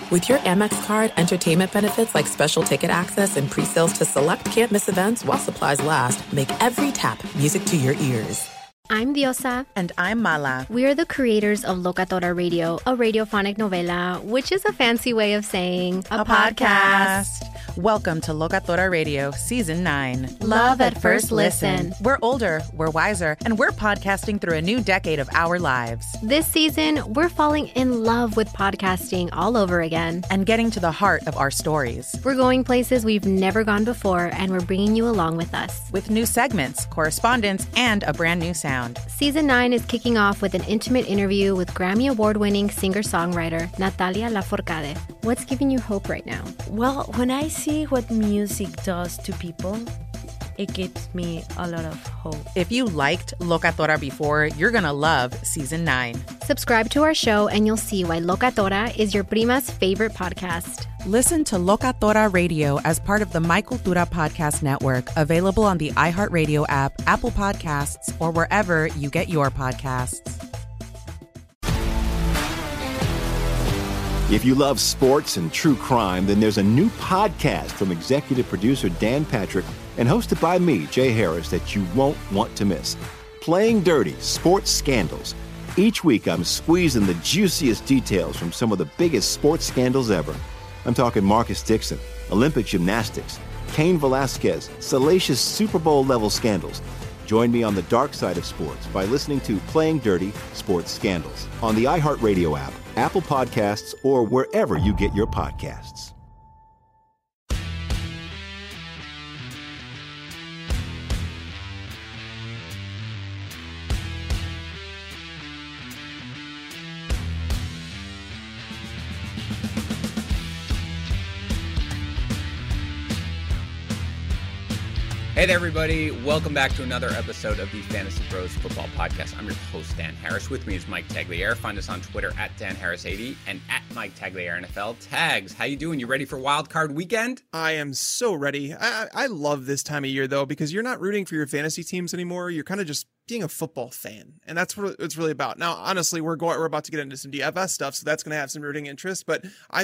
With your Amex card, entertainment benefits like special ticket access and pre-sales to select can't-miss events while supplies last make every tap music to your ears. I'm Diosa. And I'm Mala. We are the creators of Locatora Radio, a radiophonic novela, which is a fancy way of saying a podcast. Welcome to Locatora Radio, Season 9. Love at first listen. We're older, we're wiser, and we're podcasting through a new decade of our lives. This season, we're falling in love with podcasting all over again. And getting to the heart of our stories. We're going places we've never gone before, and we're bringing you along with us. With new segments, correspondence, and a brand new sound. Season 9 is kicking off with an intimate interview with Grammy Award-winning singer-songwriter Natalia Lafourcade. What's giving you hope right now? Well, when I see what music does to people, it gives me a lot of hope. If you liked Locatora before, you're going to love Season 9. Subscribe to our show and you'll see why Locatora is your prima's favorite podcast. Listen to Locatora Radio as part of the My Cultura Podcast Network, available on the iHeartRadio app, Apple Podcasts, or wherever you get your podcasts. If you love sports and true crime, then there's a new podcast from executive producer Dan Patrick and hosted by me, Jay Harris, that you won't want to miss. Playing Dirty: Sports Scandals. Each week, I'm squeezing the juiciest details from some of the biggest sports scandals ever. I'm talking Marcus Dixon, Olympic gymnastics, Cain Velasquez, salacious Super Bowl-level scandals. Join me on the dark side of sports by listening to Playing Dirty: Sports Scandals on the iHeartRadio app, Apple Podcasts, or wherever you get your podcasts. Hey there, everybody. Welcome back to another episode of the Fantasy Pros Football Podcast. I'm your host, Dan Harris. With me is Mike Tagliere. Find us on Twitter at DanHarris80 and at Mike Tagliere NFL. Tags, how you doing? You ready for Wild Card Weekend? I am so ready. I love this time of year, though, because you're not rooting for your fantasy teams anymore. You're kind of just being a football fan, and that's what it's really about. Now, honestly, we're about to get into some DFS stuff, so that's going to have some rooting interest. But I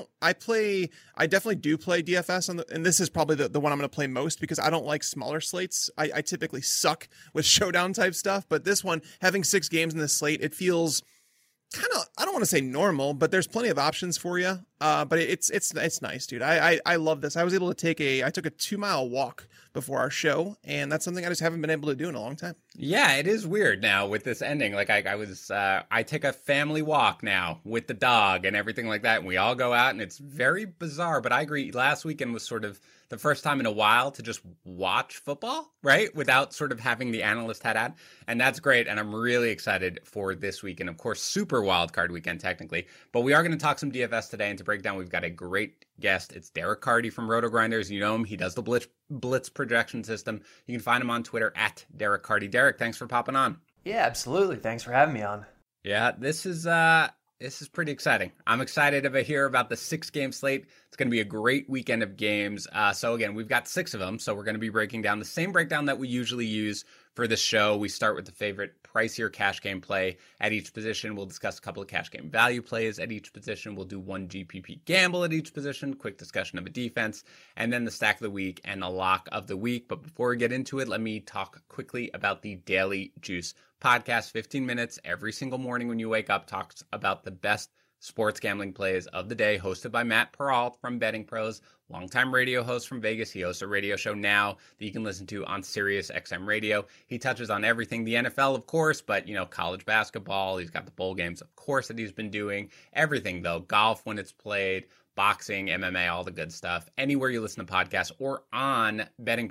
definitely do play DFS and this is probably the one I'm going to play most because I don't like smaller slates. I typically suck with showdown type stuff, but this one, having 6 games in this slate, it feels kind of, I don't want to say normal, but there's plenty of options for you. But it's nice, dude. I love this. I was able to I took a 2-mile walk before our show, and that's something I just haven't been able to do in a long time. Yeah, it is weird now with this ending. Like I take a family walk now with the dog and everything like that, and we all go out, and it's very bizarre. But I agree. Last weekend was sort of the first time in a while to just watch football, right? Without sort of having the analyst hat on. And that's great. And I'm really excited for this weekend. Of course, super wild card weekend, technically. But we are going to talk some DFS today. And to break down, we've got a great guest. It's Derek Carty from Roto Grinders. You know him. He does the Blitz projection system. You can find him on Twitter at Derek Carty. Derek, thanks for popping on. Yeah, absolutely. Thanks for having me on. Yeah, this is pretty exciting. I'm excited to hear about the 6-game slate. It's going to be a great weekend of games. So again, we've got 6 of them. So we're going to be breaking down the same breakdown that we usually use for the show. We start with the favorite pricier cash game play at each position. We'll discuss a couple of cash game value plays at each position. We'll do one GPP gamble at each position, quick discussion of a defense, and then the stack of the week and the lock of the week. But before we get into it, let me talk quickly about the Daily Juice podcast. 15 minutes every single morning when you wake up, talks about the best sports gambling plays of the day, hosted by Matt Peralt from Betting Pros, longtime radio host from Vegas. He hosts a radio show now that you can listen to on Sirius XM Radio. He touches on everything, the NFL, of course, but, college basketball. He's got the bowl games, of course, that he's been doing. Everything, though. Golf when it's played, boxing, MMA, all the good stuff. Anywhere you listen to podcasts or on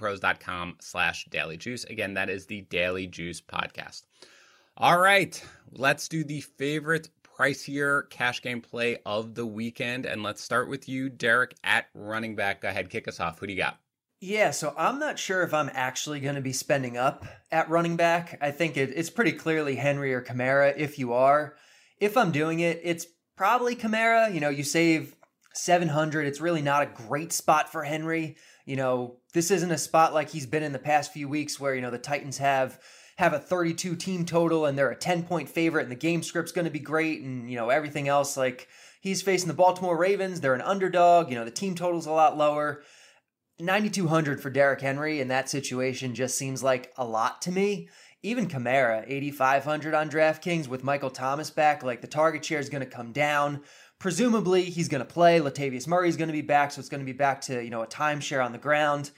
bettingpros.com/dailyjuice. Again, that is the Daily Juice podcast. All right, let's do the favorite pricier cash game play of the weekend. And let's start with you, Derek, at running back. Go ahead, kick us off. Who do you got? Yeah, so I'm not sure if I'm actually going to be spending up at running back. I think it's pretty clearly Henry or Kamara if you are. If I'm doing it, it's probably Kamara. You save $700. It's really not a great spot for Henry. This isn't a spot like he's been in the past few weeks where, the Titans have have a 32 team total and they're a 10-point favorite and the game script's going to be great and, everything else. Like, he's facing the Baltimore Ravens. They're an underdog. The team total's a lot lower. 9,200 for Derrick Henry in that situation just seems like a lot to me. Even Kamara, 8,500 on DraftKings with Michael Thomas back. Like, the target share is going to come down. Presumably, he's going to play. Latavius Murray's going to be back, so it's going to be back to, a timeshare on the ground.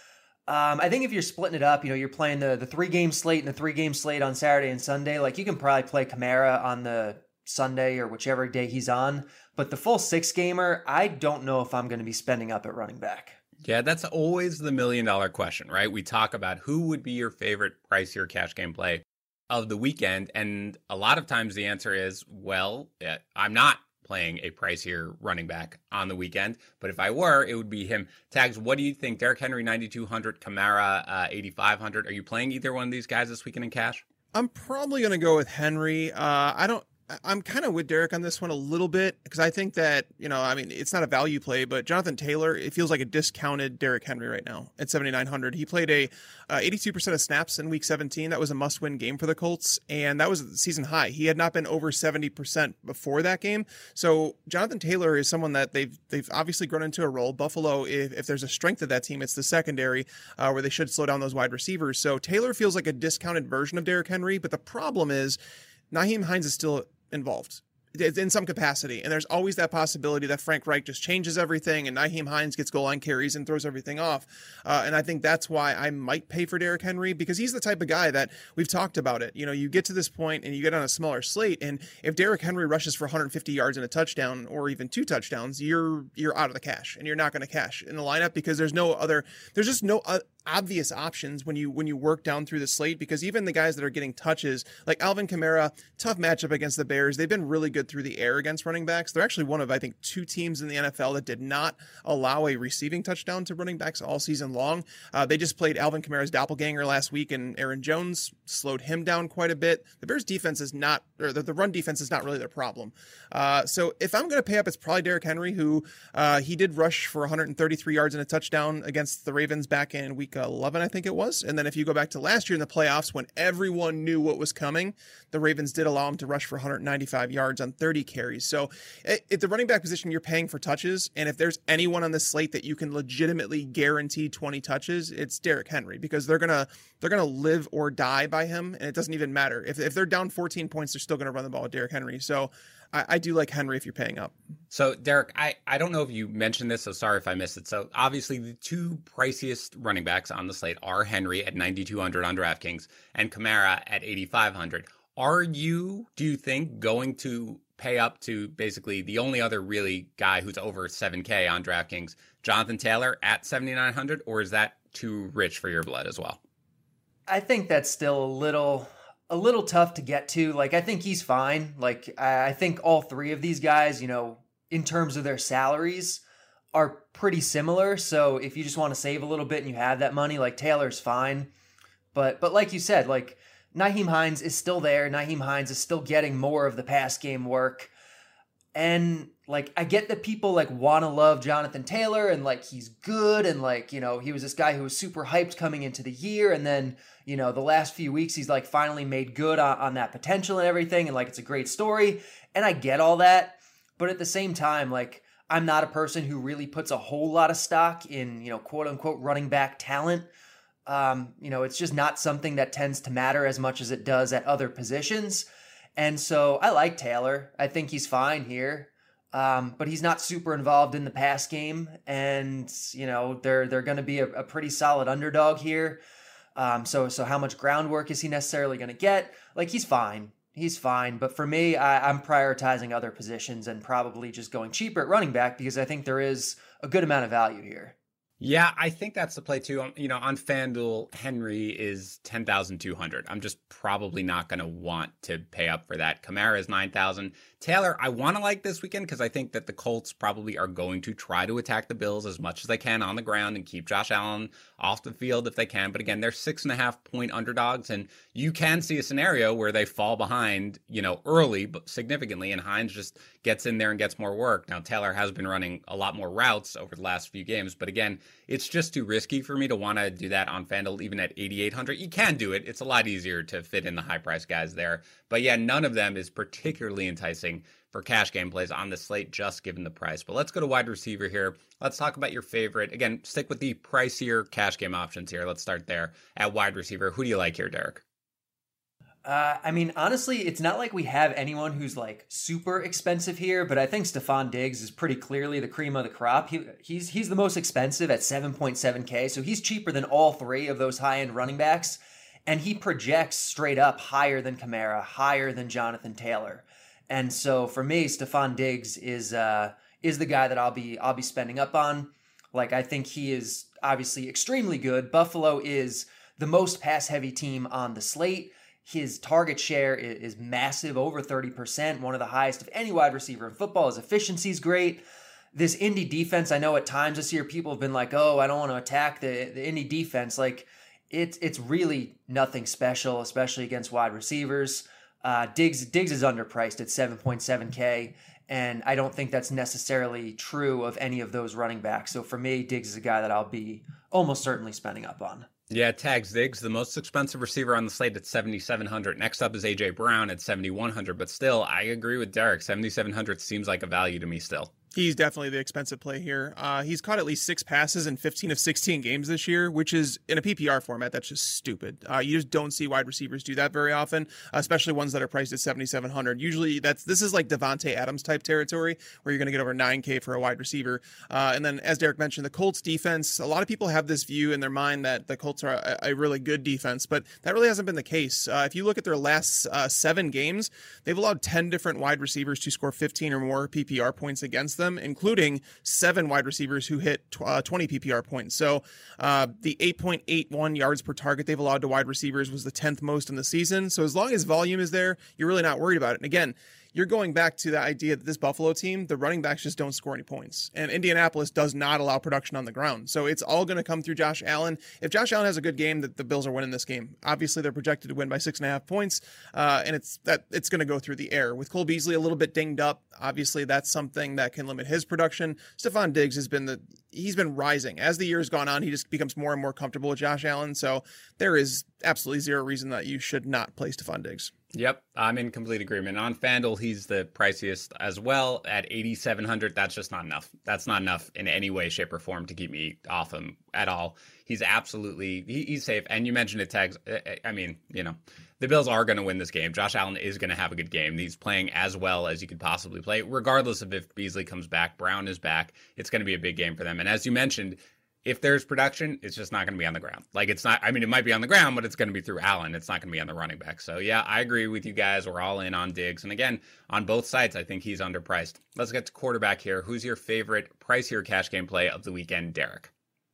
I think if you're splitting it up, you're playing the 3-game slate and the 3-game slate on Saturday and Sunday. Like, you can probably play Kamara on the Sunday or whichever day he's on. But the full 6-gamer, I don't know if I'm going to be spending up at running back. Yeah, that's always the $1 million question, right? We talk about who would be your favorite pricier cash game play of the weekend. And a lot of times the answer is, well, I'm not playing a pricier running back on the weekend. But if I were, it would be him. Tags, what do you think? Derrick Henry, 9,200, Kamara, 8,500. Are you playing either one of these guys this weekend in cash? I'm probably going to go with Henry. I'm kind of with Derek on this one a little bit because I think that, it's not a value play, but Jonathan Taylor, it feels like a discounted Derrick Henry right now at 7,900. He played 82% of snaps in week 17. That was a must-win game for the Colts, and that was a season high. He had not been over 70% before that game. So Jonathan Taylor is someone that they've obviously grown into a role. Buffalo, if there's a strength of that team, it's the secondary where they should slow down those wide receivers. So Taylor feels like a discounted version of Derrick Henry, but the problem is Nyheim Hines is still involved in some capacity. And there's always that possibility that Frank Reich just changes everything and Nyheim Hines gets goal line carries and throws everything off. And I think that's why I might pay for Derrick Henry, because he's the type of guy that we've talked about it. You get to this point and you get on a smaller slate. And if Derrick Henry rushes for 150 yards and a touchdown or even 2 touchdowns, you're out of the cash and you're not going to cash in the lineup because there's just no obvious options when you work down through the slate, because even the guys that are getting touches like Alvin Kamara, tough matchup against the Bears. They've been really good through the air against running backs. They're actually one of, I think, 2 teams in the NFL that did not allow a receiving touchdown to running backs all season long. They just played Alvin Kamara's doppelganger last week, and Aaron Jones slowed him down quite a bit. The Bears defense is not, or the run defense is not really their problem. So if I'm going to pay up, it's probably Derrick Henry, who he did rush for 133 yards and a touchdown against the Ravens back in week 11, I think it was. And then if you go back to last year in the playoffs, when everyone knew what was coming, the Ravens did allow him to rush for 195 yards on 30 carries. So at the running back position, you're paying for touches. And if there's anyone on the slate that you can legitimately guarantee 20 touches, it's Derrick Henry, because they're going to live or die by him. And it doesn't even matter. If they're down 14 points, they're still going to run the ball with Derrick Henry. So I do like Henry if you're paying up. So, Derek, I don't know if you mentioned this, so sorry if I missed it. So, obviously, the 2 priciest running backs on the slate are Henry at 9,200 on DraftKings and Kamara at 8,500. Do you think, going to pay up to basically the only other really guy who's over 7K on DraftKings, Jonathan Taylor at 7,900, or is that too rich for your blood as well? I think that's still a little tough to get to. Like, I think he's fine. Like, I think all 3 of these guys, in terms of their salaries, are pretty similar. So if you just want to save a little bit and you have that money, like, Taylor's fine. But like you said, like, Nyheim Hines is still there. Nyheim Hines is still getting more of the pass game work. And, like, I get that people, like, want to love Jonathan Taylor and, like, he's good and, like, he was this guy who was super hyped coming into the year, and then, the last few weeks he's, like, finally made good on that potential and everything, and, like, it's a great story, and I get all that, but at the same time, like, I'm not a person who really puts a whole lot of stock in, quote-unquote running back talent. It's just not something that tends to matter as much as it does at other positions. And so I like Taylor. I think he's fine here. But he's not super involved in the pass game. And, they're going to be a pretty solid underdog here. So how much groundwork is he necessarily going to get? Like, he's fine. He's fine. But for me, I'm prioritizing other positions and probably just going cheaper at running back because I think there is a good amount of value here. Yeah, I think that's the play too. On FanDuel, Henry is 10,200. I'm just probably not going to want to pay up for that. Kamara is 9,000. Taylor, I want to like this weekend because I think that the Colts probably are going to try to attack the Bills as much as they can on the ground and keep Josh Allen off the field if they can. But again, they're 6.5 point underdogs, and you can see a scenario where they fall behind, early, but significantly, and Hines just gets in there and gets more work. Now, Taylor has been running a lot more routes over the last few games, but again, It's just too risky for me to want to do that on FanDuel, even at 8,800. You can do it. It's a lot easier to fit in the high price guys there. But yeah, none of them is particularly enticing for cash game plays on the slate, just given the price. But let's go to wide receiver here. Let's talk about your favorite. Again, stick with the pricier cash game options here. Let's start there at wide receiver. Who do you like here, Derek? I mean, honestly, it's not like we have anyone who's like super expensive here, but I think Stefon Diggs is pretty clearly the cream of the crop. He's the most expensive at 7.7K, so he's cheaper than all three of those high-end running backs, and he projects straight up higher than Kamara, higher than Jonathan Taylor. And so for me, Stefon Diggs is the guy that I'll be spending up on. Like, I think he is obviously extremely good. Buffalo is the most pass-heavy team on the slate. His target share is massive, over 30%, one of the highest of any wide receiver in football. His efficiency is great. This Indy defense, I know at times this year people have been like, oh, I don't want to attack the Indy defense. Like, it's really nothing special, especially against wide receivers. Diggs is underpriced at 7.7K, and I don't think that's necessarily true of any of those running backs. So for me, Diggs is a guy that I'll be almost certainly spending up on. Yeah, tags Diggs, the most expensive receiver on the slate at 7,700. Next up is A.J. Brown at 7,100. But still, I agree with Derek. 7,700 seems like a value to me still. He's definitely the expensive play here. He's caught at least 6 passes in 15 of 16 games this year, which is, in a PPR format, that's just stupid. You just don't see wide receivers do that very often, especially ones that are priced at 7,700. Usually this is like Devontae Adams type territory where you're going to get over 9K for a wide receiver. And then, as Derek mentioned, the Colts defense, a lot of people have this view in their mind that the Colts are a really good defense, but that really hasn't been the case. If you look at their last 7 games, they've allowed 10 different wide receivers to score 15 or more PPR points against them, including 7 wide receivers who hit 20 PPR points. So the 8.81 yards per target they've allowed to wide receivers was the 10th most in the season. So as long as volume is there, you're really not worried about it. And again, you're going back to the idea that this Buffalo team, the running backs just don't score any points. And Indianapolis does not allow production on the ground. So it's all going to come through Josh Allen. If Josh Allen has a good game, the Bills are winning this game. Obviously, they're projected to win by 6.5 points. And it's going to go through the air. With Cole Beasley a little bit dinged up, obviously that's something that can limit his production. Stefon Diggs he's been rising. As the year's gone on, he just becomes more and more comfortable with Josh Allen. So there is absolutely zero reason that you should not play Stefon Diggs. Yep, I'm in complete agreement. On FanDuel, he's the priciest as well at 8,700. That's just not enough. That's not enough in any way, shape, or form to keep me off him at all. He's absolutely, he's safe. And you mentioned it, tags. I mean, the Bills are going to win this game. Josh Allen is going to have a good game. He's playing as well as you could possibly play, regardless of if Beasley comes back, Brown is back. It's going to be a big game for them. And as you mentioned, if there's production, it's just not going to be on the ground. Like, it's not, I mean, it might be on the ground, but it's going to be through Allen. It's not going to be on the running back. So yeah, I agree with you guys. We're all in on Diggs. And again, on both sides, I think he's underpriced. Let's get to quarterback here. Who's your favorite pricier cash game play of the weekend, Derek?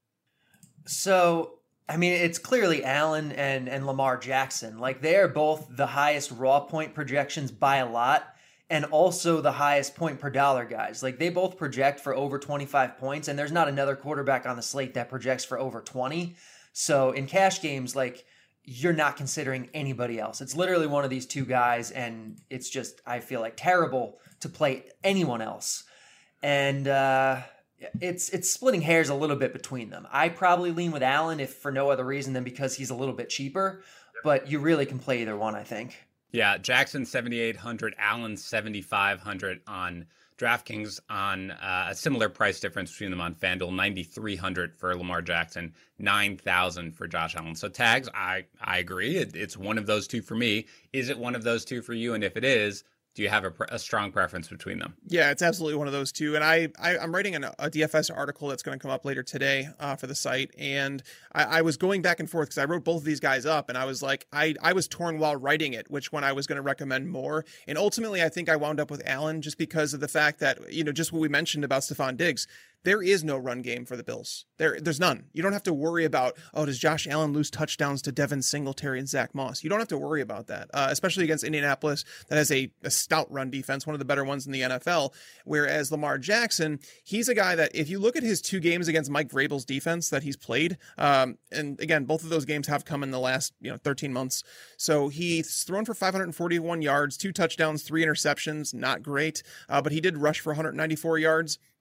So, I mean, it's clearly Allen and Lamar Jackson. Like, they're both the highest raw point projections by a lot, and also the highest point per dollar guys. Like, they both project for over 25 points, and there's not another quarterback on the slate that projects for over 20. So in cash games, like, you're not considering anybody else. It's literally one of these two guys, and it's just, I feel like, terrible to play anyone else. And it's splitting hairs a little bit between them. I probably lean with Allen, if for no other reason than because he's a little bit cheaper, but you really can play either one, I think. Yeah, Jackson 7,800, Allen 7,500 on DraftKings, on a similar price difference between them on FanDuel, 9,300 for Lamar Jackson, 9,000 for Josh Allen. So tags, I agree. It's one of those two for me. Is it one of those two for you? And if it is, do you have a strong preference between them? Yeah, it's absolutely one of those two. And I'm writing a DFS article that's going to come up later today for the site. And I was going back and forth because I wrote both of these guys up. And I was like, I was torn while writing it, which one I was going to recommend more. And ultimately, I think I wound up with Allen just because of the fact that, just what we mentioned about Stefon Diggs. There is no run game for the Bills. There's none. You don't have to worry about, does Josh Allen lose touchdowns to Devin Singletary and Zach Moss? You don't have to worry about that, especially against Indianapolis that has a stout run defense, one of the better ones in the NFL, whereas Lamar Jackson, he's a guy that if you look at his 2 games against Mike Vrabel's defense that he's played, and again, both of those games have come in the last 13 months. So he's thrown for 541 yards, 2 touchdowns, 3 interceptions, not great, but he did rush for 194 yards.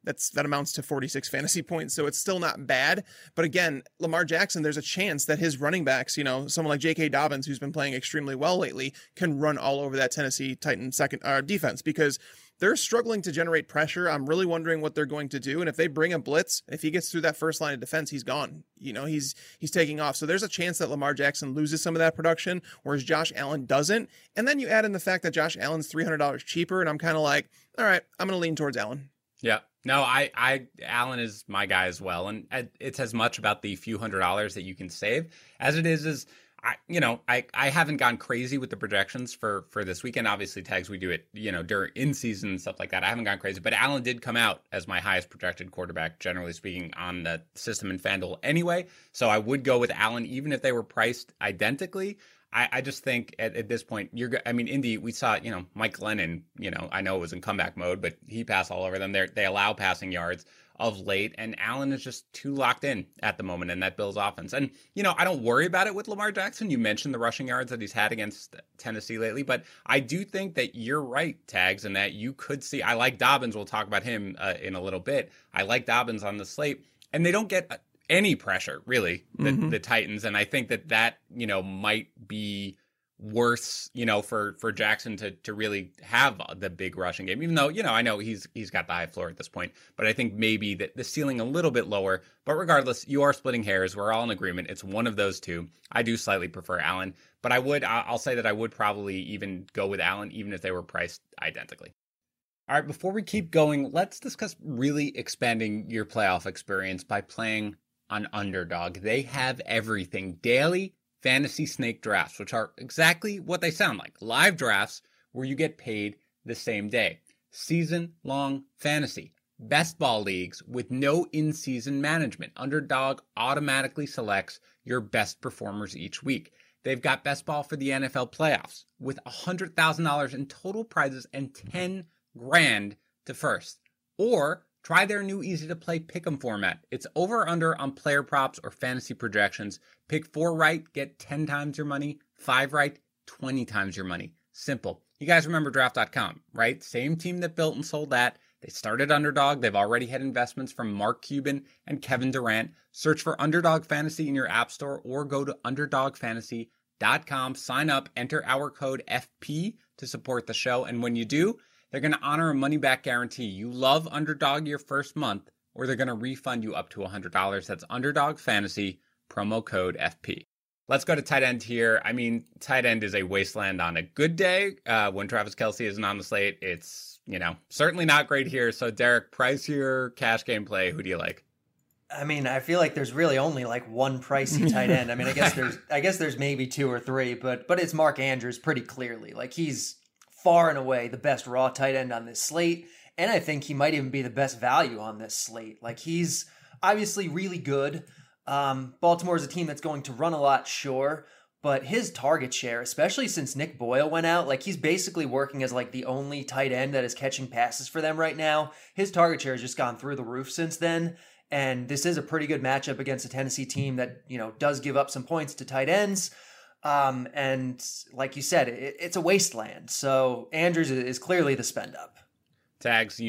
that amounts to 46 fantasy points. So it's still not bad. But again, Lamar Jackson, there's a chance that his running backs, someone like J.K. Dobbins, who's been playing extremely well lately, can run all over that Tennessee Titans defense, because they're struggling to generate pressure. I'm really wondering what they're going to do. And if they bring a blitz, if he gets through that first line of defense, he's gone. He's taking off. So there's a chance that Lamar Jackson loses some of that production, whereas Josh Allen doesn't. And then you add in the fact that Josh Allen's $300 cheaper. And I'm kind of like, all right, I'm going to lean towards Allen. Yeah. No, Allen is my guy as well. And it's as much about the few $100s that you can save as it is I haven't gone crazy with the projections for this weekend. Obviously, Tags, we do it, during in season and stuff like that. I haven't gone crazy, but Allen did come out as my highest projected quarterback, generally speaking, on the system in FanDuel anyway. So I would go with Allen, even if they were priced identically. I just think at this point, Indy, we saw, Mike Glennon, I know it was in comeback mode, but he passed all over them. They allow passing yards of late, and Allen is just too locked in at the moment in that Bills offense. And, I don't worry about it with Lamar Jackson. You mentioned the rushing yards that he's had against Tennessee lately, but I do think that you're right, Tags, and that you could see, I like Dobbins. We'll talk about him in a little bit. I like Dobbins on the slate, and they don't get any pressure, really, the Titans. And I think that might be worse, for Jackson to really have the big rushing game, even though, I know he's got the high floor at this point, but I think maybe that the ceiling a little bit lower. But regardless, you are splitting hairs. We're all in agreement. It's one of those two. I do slightly prefer Allen, but I'll say that I would probably even go with Allen, even if they were priced identically. All right, before we keep going, let's discuss really expanding your playoff experience by playing on Underdog. They have everything. Daily fantasy snake drafts, which are exactly what they sound like. Live drafts where you get paid the same day. Season-long fantasy. Best ball leagues with no in-season management. Underdog automatically selects your best performers each week. They've got best ball for the NFL playoffs with $100,000 in total prizes and $10 grand to first. Or try their new easy-to-play pick'em format. It's over or under on player props or fantasy projections. Pick 4 right, get 10 times your money. 5 right, 20 times your money. Simple. You guys remember Draft.com, right? Same team that built and sold that. They started Underdog. They've already had investments from Mark Cuban and Kevin Durant. Search for Underdog Fantasy in your app store or go to UnderdogFantasy.com. Sign up, enter our code FP to support the show. And when you do, they're going to honor a money-back guarantee. You love Underdog your first month, or they're going to refund you up to $100. That's Underdog Fantasy, promo code FP. Let's go to tight end here. Tight end is a wasteland on a good day. When Travis Kelce isn't on the slate, it's, certainly not great here. So, Derek, price your cash game play. Who do you like? I feel like there's really only like one pricey tight end. I guess there's maybe 2 or 3, but it's Mark Andrews pretty clearly. Like, he's far and away the best raw tight end on this slate, and I think he might even be the best value on this slate. Like, he's obviously really good. Baltimore is a team that's going to run a lot, sure, but his target share, especially since Nick Boyle went out, like, he's basically working as like the only tight end that is catching passes for them right now. His target share has just gone through the roof since then, and this is a pretty good matchup against a Tennessee team that, does give up some points to tight ends. And like you said, it's a wasteland. So Andrews is clearly the spend up. Tags,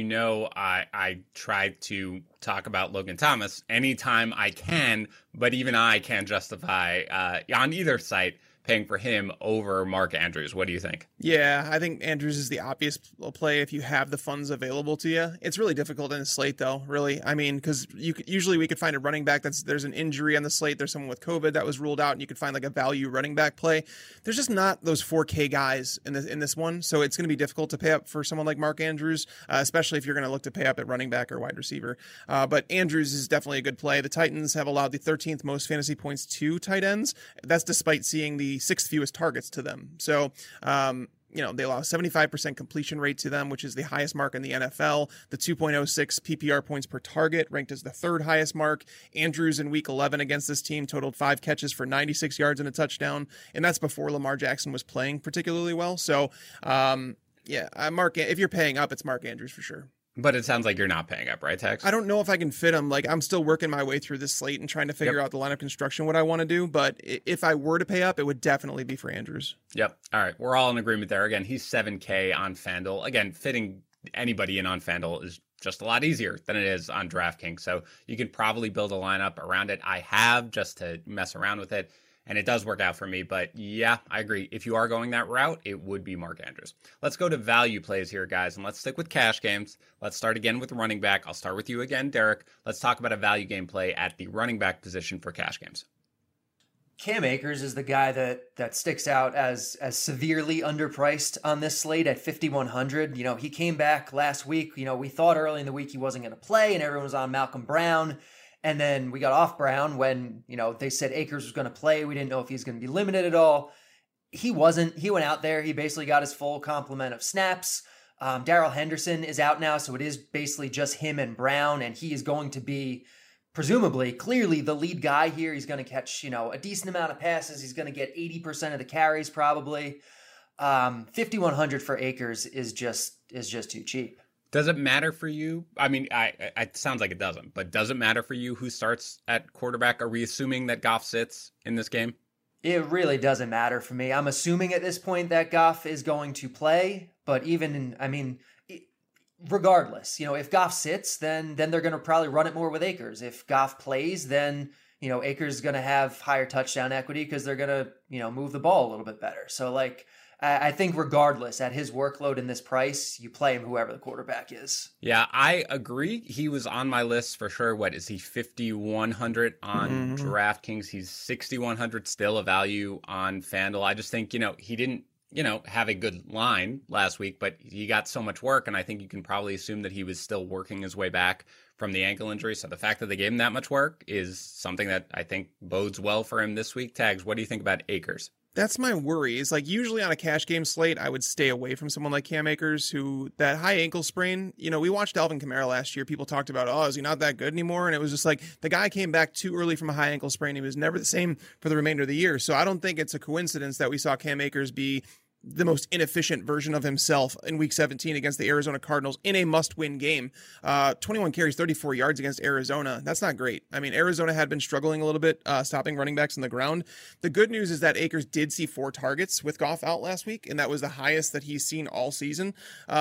I try to talk about Logan Thomas anytime I can, but even I can't justify on either site paying for him over Mark Andrews. What do you think? Yeah, I think Andrews is the obvious play if you have the funds available to you. It's really difficult in a slate, though, really. Because usually we could find a running back there's an injury on the slate. There's someone with COVID that was ruled out, and you could find like a value running back play. There's just not those 4K guys in this one, so it's going to be difficult to pay up for someone like Mark Andrews, especially if you're going to look to pay up at running back or wide receiver. But Andrews is definitely a good play. The Titans have allowed the 13th most fantasy points to tight ends. That's despite seeing the 6th fewest targets to them. So, they allow 75% completion rate to them, which is the highest mark in the NFL. The 2.06 PPR points per target, ranked as the 3rd highest mark. Andrews in week 11 against this team totaled 5 catches for 96 yards and a touchdown. And that's before Lamar Jackson was playing particularly well. So, if you're paying up, it's Mark Andrews for sure. But it sounds like you're not paying up, right, Tex? I don't know if I can fit him. Like, I'm still working my way through this slate and trying to figure out the lineup construction, what I want to do. But if I were to pay up, it would definitely be for Andrews. Yep. All right. We're all in agreement there. Again, he's $7K on FanDuel. Again, fitting anybody in on FanDuel is just a lot easier than it is on DraftKings. So you can probably build a lineup around it. I have, just to mess around with it, and it does work out for me. But yeah, I agree. If you are going that route, it would be Mark Andrews. Let's go to value plays here, guys, and let's stick with cash games. Let's start again with running back. I'll start with you again, Derek. Let's talk about a value game play at the running back position for cash games. Cam Akers is the guy that sticks out as severely underpriced on this slate at 5,100. You know, he came back last week. You know, we thought early in the week he wasn't going to play, and everyone was on Malcolm Brown. And then we got off Brown when, you know, they said Akers was going to play. We didn't know if he's going to be limited at all. He wasn't. He went out there. He basically got his full complement of snaps. Darrell Henderson is out now, so it is basically just him and Brown, and he is going to be presumably, clearly the lead guy here. He's going to catch, you know, a decent amount of passes. He's going to get 80% of the carries probably. 5,100 for Akers is just too cheap. Does it matter for you? I mean, it sounds like it doesn't, but does it matter for you who starts at quarterback? Are we assuming that Goff sits in this game? It really doesn't matter for me. I'm assuming at this point that Goff is going to play, but regardless, you know, if Goff sits, then they're going to probably run it more with Akers. If Goff plays, then, you know, Akers is going to have higher touchdown equity because they're going to, you know, move the ball a little bit better. So, like, I think regardless, at his workload and this price, you play him whoever the quarterback is. Yeah, I agree. He was on my list for sure. What is he, 5,100 on DraftKings? He's 6,100 still a value on FanDuel. I just think, you know, he didn't, you know, have a good line last week, but he got so much work, and I think you can probably assume that he was still working his way back from the ankle injury. So the fact that they gave him that much work is something that I think bodes well for him this week. Tags, what do you think about Akers? That's my worry. Is like usually on a cash game slate, I would stay away from someone like Cam Akers, who that high ankle sprain, you know, we watched Alvin Kamara last year. People talked about, oh, is he not that good anymore? And it was just like the guy came back too early from a high ankle sprain. He was never the same for the remainder of the year. So I don't think it's a coincidence that we saw Cam Akers be the most inefficient version of himself in week 17 against the Arizona Cardinals in a must-win game. 21 carries, 34 yards against Arizona. That's not great. I mean, Arizona had been struggling a little bit, stopping running backs on the ground. The good news is that Akers did see 4 targets with Goff out last week, and that was the highest that he's seen all season.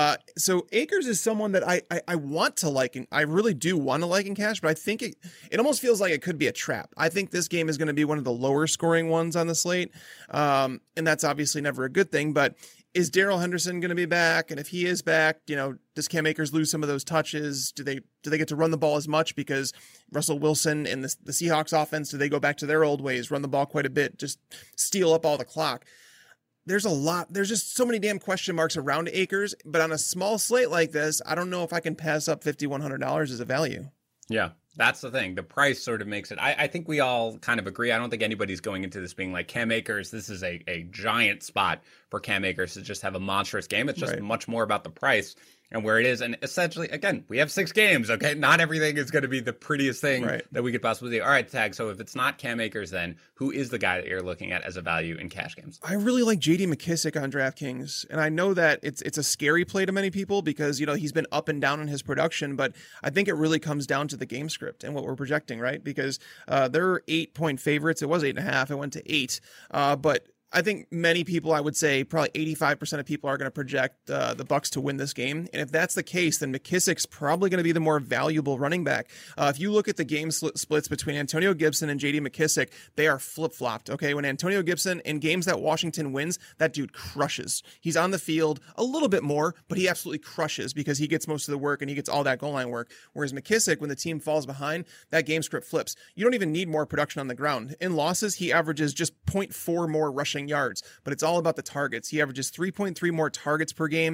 So Akers is someone that I want to like, and I really do want to like in cash, but I think it almost feels like it could be a trap. I think this game is going to be one of the lower scoring ones on the slate, and that's obviously never a good thing. But is Darrell Henderson going to be back? And if he is back, you know, does Cam Akers lose some of those touches? Do they get to run the ball as much because Russell Wilson and the Seahawks offense, do they go back to their old ways, run the ball quite a bit, just steal up all the clock? There's just so many damn question marks around Akers, but on a small slate like this, I don't know if I can pass up $5,100 as a value. Yeah. That's the thing. The price sort of makes it. I think we all kind of agree. I don't think anybody's going into this being like Cam Akers. This is a giant spot for Cam Akers to just have a monstrous game. It's just much more about the price and where it is. And essentially, again, we have 6 games, okay? Not everything is going to be the prettiest thing that we could possibly do. All right, Tag, so if it's not Cam Akers, then who is the guy that you're looking at as a value in cash games? I really like J.D. McKissic on DraftKings, and I know that it's a scary play to many people because, you know, he's been up and down in his production, but I think it really comes down to the game script and what we're projecting, right? Because they're 8-point favorites. It was 8.5. It went to 8, but I think many people, I would say probably 85% of people are going to project the Bucs to win this game. And if that's the case, then McKissic's probably going to be the more valuable running back. If you look at the game splits between Antonio Gibson and J.D. McKissic, they are flip-flopped. Okay, when Antonio Gibson, in games that Washington wins, that dude crushes. He's on the field a little bit more, but he absolutely crushes because he gets most of the work and he gets all that goal line work. Whereas McKissic, when the team falls behind, that game script flips. You don't even need more production on the ground. In losses, he averages just 0.4 more rushing yards, but it's all about the targets. He averages 3.3 more targets per game,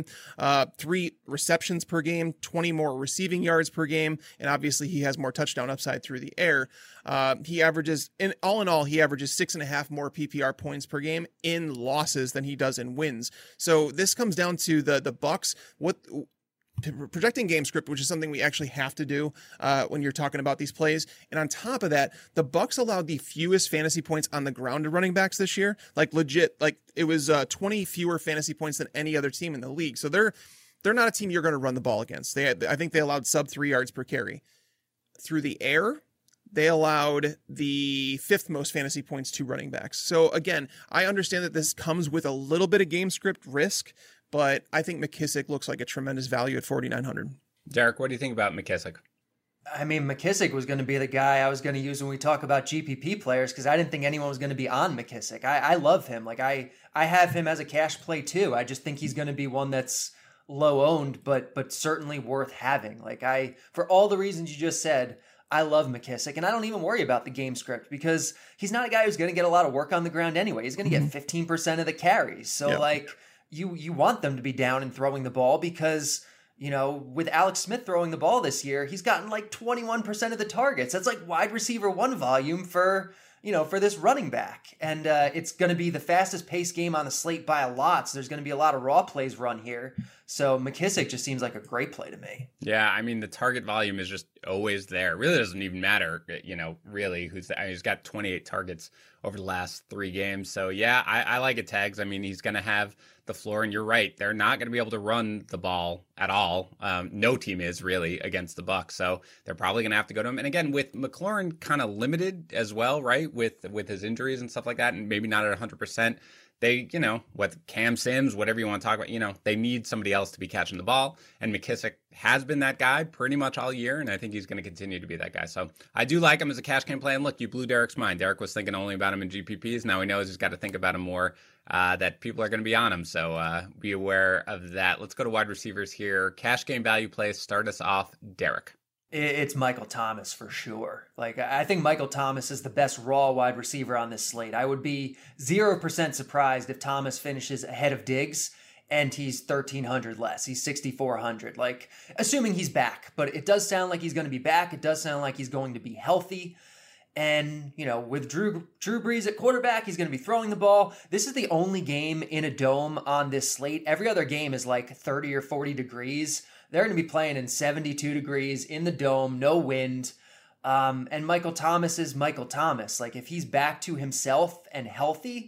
3 receptions per game, 20 more receiving yards per game, and obviously he has more touchdown upside through the air. He averages, in all, he averages 6.5 more PPR points per game in losses than he does in wins. So this comes down to the Bucs. Projecting game script, which is something we actually have to do when you're talking about these plays. And on top of that, the Bucs allowed the fewest fantasy points on the ground to running backs this year. Like legit, like it was 20 fewer fantasy points than any other team in the league. So they're not a team you're going to run the ball against. I think they allowed sub 3 yards per carry. Through the air, they allowed the 5th most fantasy points to running backs. So again, I understand that this comes with a little bit of game script risk, but I think McKissic looks like a tremendous value at 4,900. Derek, what do you think about McKissic? I mean, McKissic was going to be the guy I was going to use when we talk about GPP players because I didn't think anyone was going to be on McKissic. I love him. Like I have him as a cash play too. I just think he's going to be one that's low owned, but certainly worth having. Like for all the reasons you just said, I love McKissic, and I don't even worry about the game script because he's not a guy who's going to get a lot of work on the ground anyway. He's going to get 15% of the carries. So like you want them to be down and throwing the ball because, you know, with Alex Smith throwing the ball this year, he's gotten like 21% of the targets. That's like wide receiver one volume for this running back. And it's going to be the fastest paced game on the slate by a lot. So there's going to be a lot of raw plays run here. So McKissic just seems like a great play to me. Yeah, I mean, the target volume is just always there. It really doesn't even matter, really. He's got 28 targets over the last 3 games. So, yeah, I like it, Tags. I mean, he's going to have the floor, and you're right. They're not going to be able to run the ball at all. No team is really against the Bucs, so they're probably going to have to go to him. And again, with McLaurin kind of limited as well, right, with his injuries and stuff like that, and maybe not at 100%. They, with Cam Sims, whatever you want to talk about, they need somebody else to be catching the ball. And McKissic has been that guy pretty much all year, and I think he's going to continue to be that guy. So I do like him as a cash game play. And look, you blew Derek's mind. Derek was thinking only about him in GPPs. Now he knows he's got to think about him more, that people are going to be on him. So be aware of that. Let's go to wide receivers here. Cash game value plays. Start us off, Derek. It's Michael Thomas for sure. Like, I think Michael Thomas is the best raw wide receiver on this slate. I would be 0% surprised if Thomas finishes ahead of Diggs and he's 1,300 less. He's 6,400, like, assuming he's back. But it does sound like he's going to be back. It does sound like he's going to be healthy. And, with Drew Brees at quarterback, he's going to be throwing the ball. This is the only game in a dome on this slate. Every other game is like 30 or 40 degrees. They're going to be playing in 72 degrees in the dome, no wind. And Michael Thomas is Michael Thomas. Like, if he's back to himself and healthy,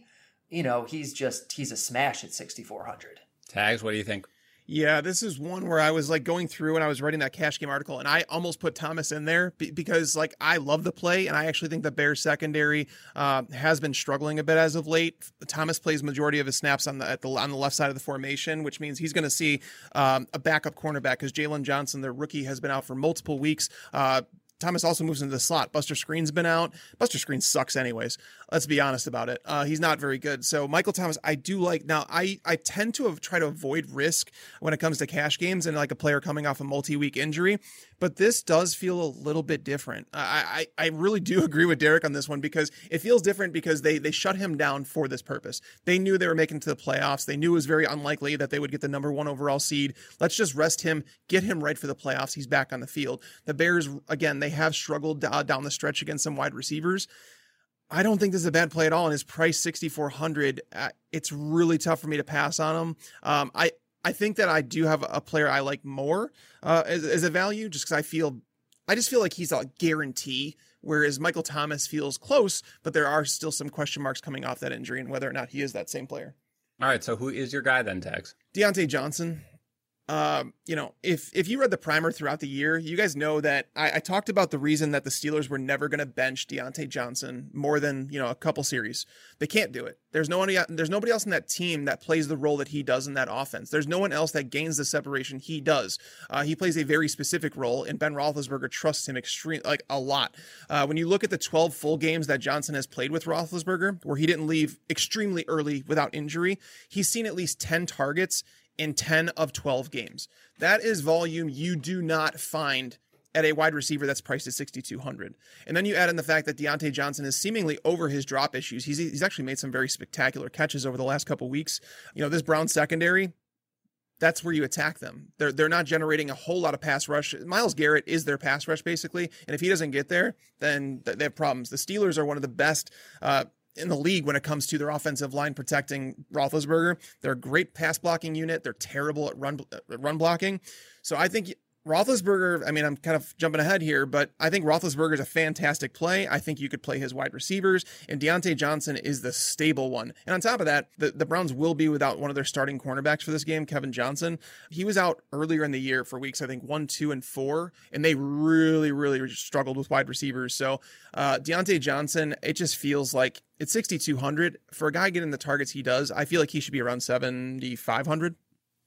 he's a smash at 6,400. Tags, what do you think? Yeah, this is one where I was like going through and I was writing that cash game article and I almost put Thomas in there because like I love the play and I actually think the Bears secondary has been struggling a bit as of late. Thomas plays majority of his snaps on the left side of the formation, which means he's going to see a backup cornerback because Jalen Johnson, their rookie, has been out for multiple weeks. Thomas also moves into the slot. Buster Skrine's been out. Buster Skrine sucks anyways. Let's be honest about it. He's not very good. So Michael Thomas, I do like. Now, I tend to try to avoid risk when it comes to cash games and like a player coming off a multi-week injury. But this does feel a little bit different. I really do agree with Derek on this one because it feels different because they shut him down for this purpose. They knew they were making it to the playoffs. They knew it was very unlikely that they would get the number 1 overall seed. Let's just rest him, get him right for the playoffs. He's back on the field. The Bears, again, they have struggled down the stretch against some wide receivers. I don't think this is a bad play at all. And his price 6,400, it's really tough for me to pass on him. I think that I do have a player I like more as a value just because I just feel like he's a guarantee, whereas Michael Thomas feels close, but there are still some question marks coming off that injury and whether or not he is that same player. All right, so who is your guy then, Tags? Deontay Johnson. If you read the primer throughout the year, you guys know that I talked about the reason that the Steelers were never going to bench Deontay Johnson more than, a couple series. They can't do it. There's nobody else in that team that plays the role that he does in that offense. There's no one else that gains the separation he does. He plays a very specific role, and Ben Roethlisberger trusts him a lot. When you look at the 12 full games that Johnson has played with Roethlisberger, where he didn't leave extremely early without injury, he's seen at least 10 targets in 10 of 12 games. That is volume you do not find at a wide receiver that's priced at 6,200. And then you add in the fact that Deontay Johnson is seemingly over his drop issues. He's actually made some very spectacular catches over the last couple weeks. This Browns secondary, that's where you attack them. They're not generating a whole lot of pass rush. Myles Garrett is their pass rush basically. And if he doesn't get there, then they have problems. The Steelers are one of the best in the league when it comes to their offensive line protecting Roethlisberger. They're a great pass blocking unit. They're terrible at run blocking. So I think Roethlisberger, I'm kind of jumping ahead here, but I think Roethlisberger is a fantastic play. I think you could play his wide receivers, and Deontay Johnson is the stable one. And on top of that, the Browns will be without one of their starting cornerbacks for this game, Kevin Johnson. He was out earlier in the year for weeks, I think 1, 2, and 4, and they really, really struggled with wide receivers. So Deontay Johnson, it just feels like it's 6,200. For a guy getting the targets he does, I feel like he should be around 7,500.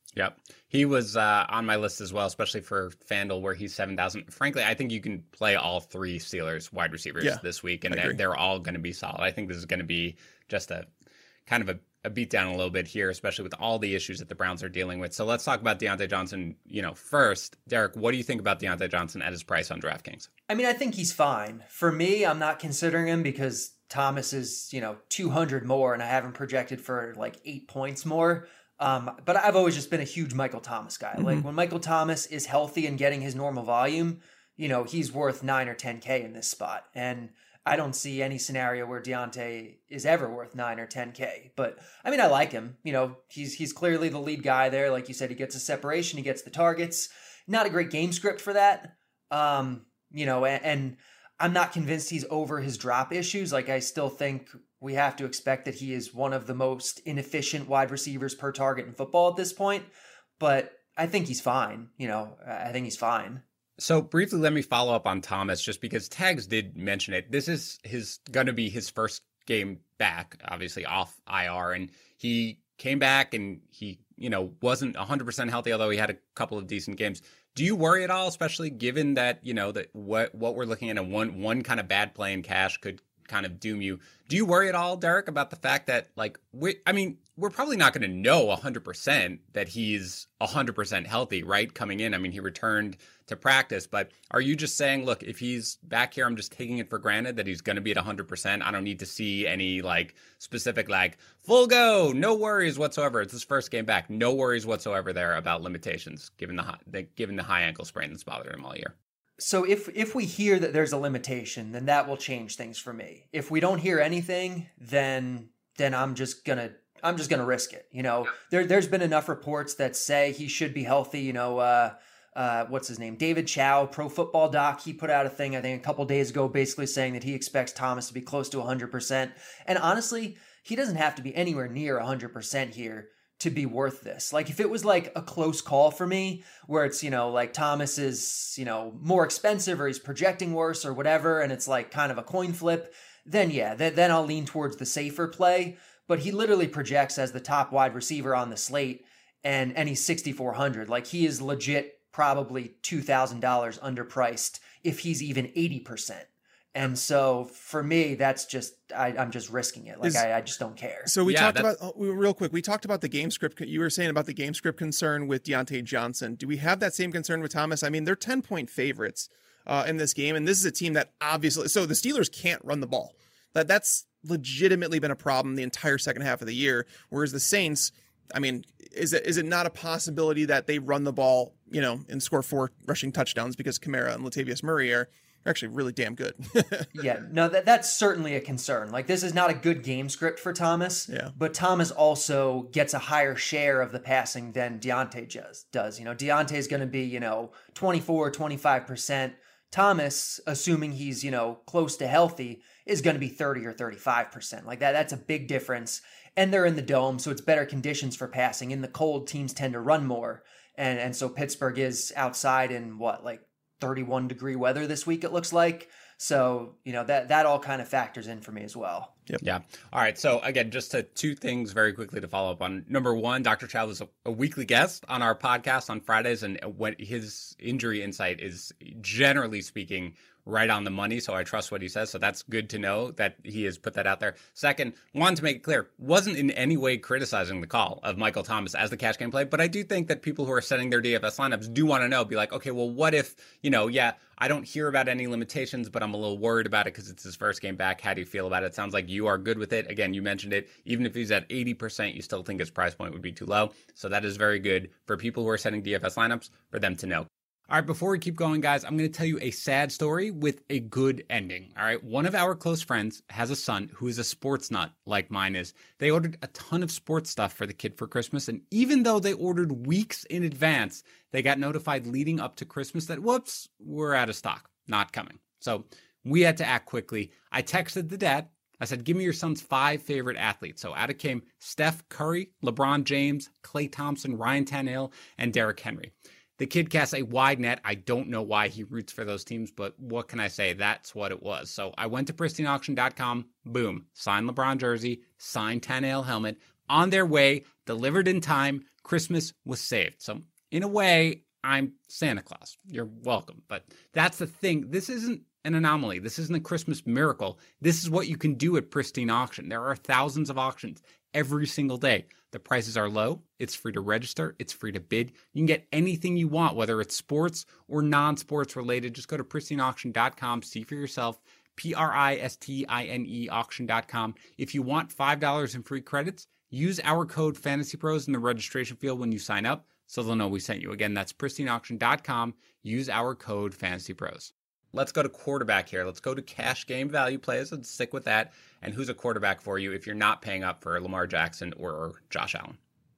Yep. He was on my list as well, especially for FanDuel, where he's 7,000. Frankly, I think you can play all three Steelers wide receivers this week, and they're all going to be solid. I think this is going to be just a kind of a beat down a little bit here, especially with all the issues that the Browns are dealing with. So let's talk about Diontae Johnson, first. Derek, what do you think about Diontae Johnson at his price on DraftKings? I mean, I think he's fine. For me, I'm not considering him because Thomas is, 200 more, and I haven't projected for like 8 points more. But I've always just been a huge Michael Thomas guy. Mm-hmm. Like when Michael Thomas is healthy and getting his normal volume, he's worth 9 or 10K in this spot. And I don't see any scenario where Diontae is ever worth 9 or 10K. But I mean, I like him. He's clearly the lead guy there. Like you said, he gets a separation, he gets the targets. Not a great game script for that. And I'm not convinced he's over his drop issues. Like I still think we have to expect that he is one of the most inefficient wide receivers per target in football at this point. But I think he's fine. I think he's fine. So briefly, let me follow up on Thomas, just because Tags did mention it. This is going to be his first game back, obviously off IR, and he came back and he, wasn't 100% healthy, although he had a couple of decent games. Do you worry at all, especially given that, that what we're looking at, a one kind of bad play in cash could kind of doom you? Do you worry at all, Derek, about the fact that we're probably not going to know 100% that he's 100% healthy, right? Coming in, he returned to practice, but are you just saying, look, if he's back here, I'm just taking it for granted that he's going to be at 100%. I don't need to see any specific full go, no worries whatsoever. It's his first game back, no worries whatsoever there about limitations, given the high ankle sprain that's bothered him all year. So if we hear that there's a limitation, then that will change things for me. If we don't hear anything, then I'm just gonna risk it. There's been enough reports that say he should be healthy. What's his name? David Chow, Pro Football Doc. He put out a thing, I think a couple days ago, basically saying that he expects Thomas to be close to 100%. And honestly, he doesn't have to be anywhere near 100% here to be worth this. If it was a close call for me where it's, Thomas is, more expensive or he's projecting worse or whatever, and it's kind of a coin flip, then yeah, then I'll lean towards the safer play. But he literally projects as the top wide receiver on the slate, and he's 6,400. He is legit probably $2,000 underpriced if he's even 80%. And so for me, that's just, I'm just risking it. I just don't care. So we talked about, real quick, we talked about the game script. You were saying about the game script concern with Diontae Johnson. Do we have that same concern with Thomas? They're 10-point favorites in this game. And this is a team that obviously, so the Steelers can't run the ball. That's legitimately been a problem the entire second half of the year. Whereas the Saints, is it not a possibility that they run the ball, and score 4 rushing touchdowns because Kamara and Latavius Murray are actually really damn good? Yeah, no, that's certainly a concern. This is not a good game script for Thomas, but Thomas also gets a higher share of the passing than Diontae does. Deontay's going to be, 24, 25%. Thomas, assuming he's, close to healthy, is going to be 30 or 35%. That's a big difference. And they're in the dome, so it's better conditions for passing. In the cold, teams tend to run more. And so Pittsburgh is outside in 31 degree weather this week, it looks like. So, that all kind of factors in for me as well. Yep. Yeah. All right. So again, just two things very quickly to follow up on. Number one, Dr. Chow is a weekly guest on our podcast on Fridays, and when his injury insight is, generally speaking, right on the money. So I trust what he says. So that's good to know that he has put that out there. Second, wanted to make it clear, wasn't in any way criticizing the call of Michael Thomas as the cash game play, but I do think that people who are setting their DFS lineups do want to know, be like, okay, well, what if, I don't hear about any limitations, but I'm a little worried about it because it's his first game back. How do you feel about it? Sounds like you are good with it. Again, you mentioned it. Even if he's at 80%, you still think his price point would be too low. So that is very good for people who are setting DFS lineups for them to know. All right, before we keep going, guys, I'm going to tell you a sad story with a good ending. All right, one of our close friends has a son who is a sports nut like mine is. They ordered a ton of sports stuff for the kid for Christmas, and even though they ordered weeks in advance, they got notified leading up to Christmas that, whoops, we're out of stock, not coming. So we had to act quickly. I texted the dad. I said, give me your son's 5 favorite athletes. So out it came Steph Curry, LeBron James, Klay Thompson, Ryan Tannehill, and Derrick Henry. The kid casts a wide net. I don't know why he roots for those teams, but what can I say? That's what it was. So I went to pristineauction.com. Boom. Signed LeBron jersey. Signed Tannehill helmet. On their way. Delivered in time. Christmas was saved. So in a way, I'm Santa Claus. You're welcome. But that's the thing. This isn't an anomaly. This isn't a Christmas miracle. This is what you can do at Pristine Auction. There are thousands of auctions every single day. The prices are low. It's free to register. It's free to bid. You can get anything you want, whether it's sports or non-sports related. Just go to pristineauction.com, see for yourself, PRISTINE auction.com. If you want $5 in free credits, use our code FANTASYPROS in the registration field when you sign up, so they'll know we sent you. Again, that's pristineauction.com. Use our code FANTASYPROS. Let's go to quarterback here. Let's go to cash game value plays. Let's stick with that. And who's a quarterback for you if you're not paying up for Lamar Jackson or Josh Allen?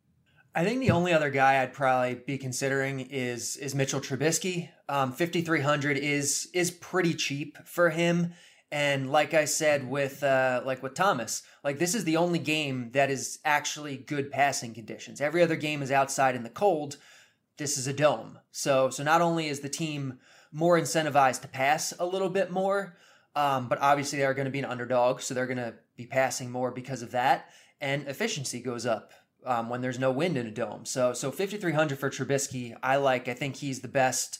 I think the only other guy I'd probably be considering is Mitchell Trubisky. 5,300 is pretty cheap for him. And like I said with Thomas, like this is the only game that is actually good passing conditions. Every other game is outside in the cold. This is a dome. So not only is the team more incentivized to pass a little bit more, but obviously they're going to be an underdog, so they're going to be passing more because of that, and efficiency goes up when there's no wind in a dome. So 5,300 for Trubisky, I think he's the best,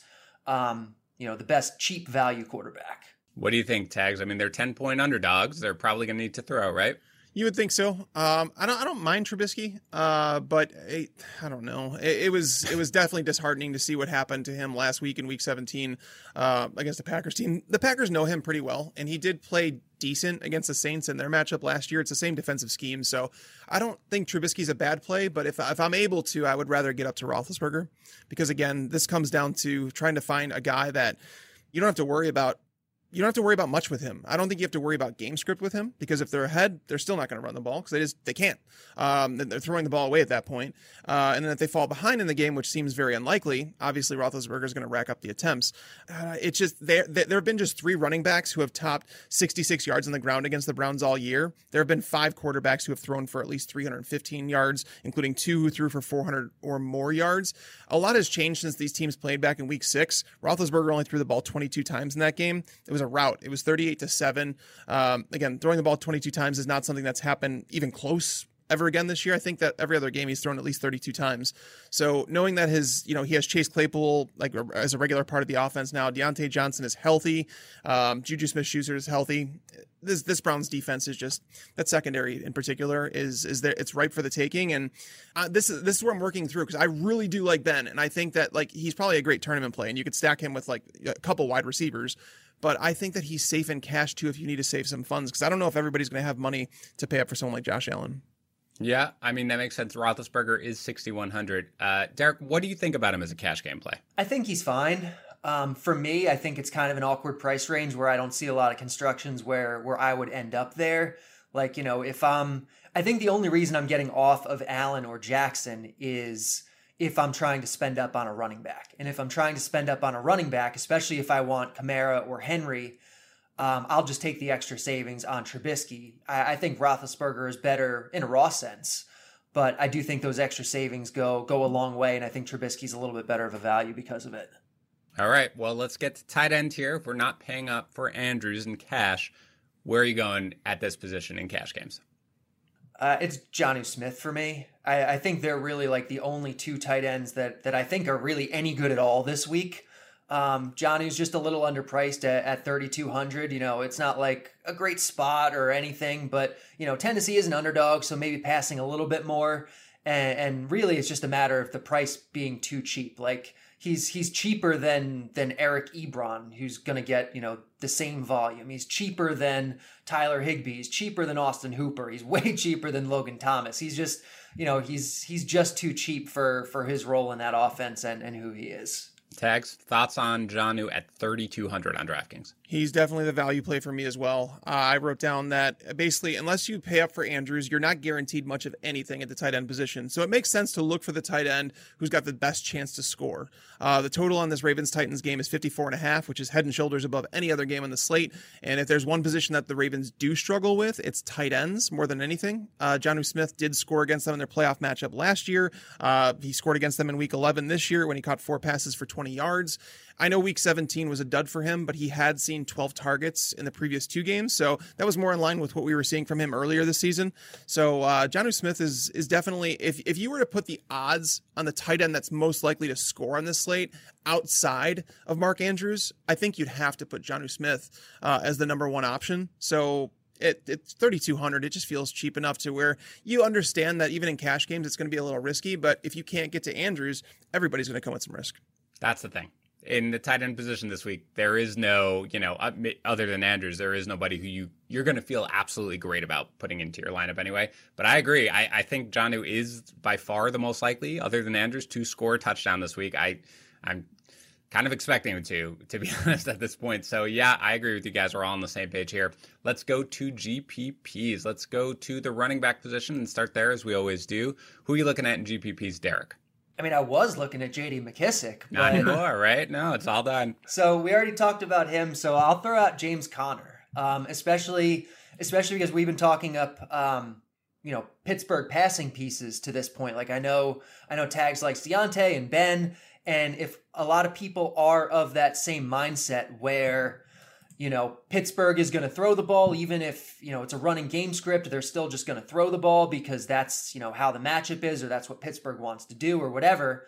the best cheap value quarterback. What do you think, Tags? I mean, they're 10-point underdogs. They're probably going to need to throw, right? You would think so. I don't mind Trubisky, but I don't know. It was definitely disheartening to see what happened to him last week in Week 17 against the Packers team. The Packers know him pretty well, and he did play decent against the Saints in their matchup last year. It's the same defensive scheme, so I don't think Trubisky's a bad play. But if I'm able to, I would rather get up to Roethlisberger, because again, this comes down to trying to find a guy that you don't have to worry about. You don't have to worry about much with him. I don't think you have to worry about game script with him, because if they're ahead, they're still not going to run the ball because they can't. They're throwing the ball away at that point. And then if they fall behind in the game, which seems very unlikely, obviously Roethlisberger is going to rack up the attempts. It's just there have been just 3 running backs who have topped 66 yards on the ground against the Browns all year. There have been 5 quarterbacks who have thrown for at least 315 yards, including 2 who threw for 400 or more yards. A lot has changed since these teams played back in Week 6. Roethlisberger only threw the ball 22 times in that game. It was a rout. It was 38-7. Again, throwing the ball 22 times is not something that's happened even close ever again this year. I think that every other game he's thrown at least 32 times. So knowing that he has Chase Claypool like as a regular part of the offense now, Deontay Johnson is healthy, Juju Smith-Schuster is healthy. This Browns defense is just, that secondary in particular is there. It's ripe for the taking, and this is where I'm working through, because I really do like Ben, and I think that like he's probably a great tournament play, and you could stack him with like a couple wide receivers. But I think that he's safe in cash too if you need to save some funds, because I don't know if everybody's going to have money to pay up for someone like Josh Allen. Yeah, I mean, that makes sense. Roethlisberger is 6,100. Derek, what do you think about him as a cash game play? I think he's fine. For me, I think it's kind of an awkward price range where I don't see a lot of constructions where I would end up there. Like, I think the only reason I'm getting off of Allen or Jackson is if I'm trying to spend up on a running back. And if I'm trying to spend up on a running back, especially if I want Kamara or Henry, I'll just take the extra savings on Trubisky. I think Roethlisberger is better in a raw sense, but I do think those extra savings go a long way, and I think Trubisky's a little bit better of a value because of it. All right, well, let's get to tight end here. If we're not paying up for Andrews in cash, where are you going at this position in cash games? It's Jonnu Smith for me. I think they're really like the only 2 tight ends that I think are really any good at all this week. Jonnu's just a little underpriced at 3,200. It's not like a great spot or anything, but Tennessee is an underdog, so maybe passing a little bit more. And really, it's just a matter of the price being too cheap. Like he's cheaper than Eric Ebron, who's going to get the same volume. He's cheaper than Tyler Higbee. He's cheaper than Austin Hooper. He's way cheaper than Logan Thomas. He's just he's just too cheap for his role in that offense and who he is. Tags, thoughts on Jonnu at 3,200 on DraftKings? He's definitely the value play for me as well. I wrote down that basically, unless you pay up for Andrews, you're not guaranteed much of anything at the tight end position. So it makes sense to look for the tight end who's got the best chance to score. The total on this Ravens-Titans game is 54.5, which is head and shoulders above any other game on the slate. And if there's one position that the Ravens do struggle with, it's tight ends more than anything. Jonnu Smith did score against them in their playoff matchup last year. He scored against them in Week 11 this year when he caught 4 passes for 20 yards. I know week 17 was a dud for him, but he had seen 12 targets in the previous 2 games. So that was more in line with what we were seeing from him earlier this season. So Jonnu Smith is definitely, if you were to put the odds on the tight end that's most likely to score on this slate outside of Mark Andrews, I think you'd have to put Jonnu Smith as the number 1 option. So it's 3,200. It just feels cheap enough to where you understand that even in cash games, it's going to be a little risky. But if you can't get to Andrews, everybody's going to come with some risk. That's the thing. In the tight end position this week, there is no, other than Andrews, there is nobody who you're going to feel absolutely great about putting into your lineup anyway. But I agree. I think Jonnu is by far the most likely, other than Andrews, to score a touchdown this week. I'm kind of expecting him to be honest at this point. So yeah, I agree with you guys. We're all on the same page here. Let's go to GPPs. Let's go to the running back position and start there as we always do. Who are you looking at in GPPs, Derek? I mean, I was looking at J.D. McKissic. Not anymore, right? No, it's all done. So we already talked about him, so I'll throw out James Conner, especially because we've been talking up, Pittsburgh passing pieces to this point. Like I know Tags likes Deontay and Ben, and if a lot of people are of that same mindset where, Pittsburgh is going to throw the ball, even if, it's a running game script, they're still just going to throw the ball because that's, how the matchup is, or that's what Pittsburgh wants to do or whatever.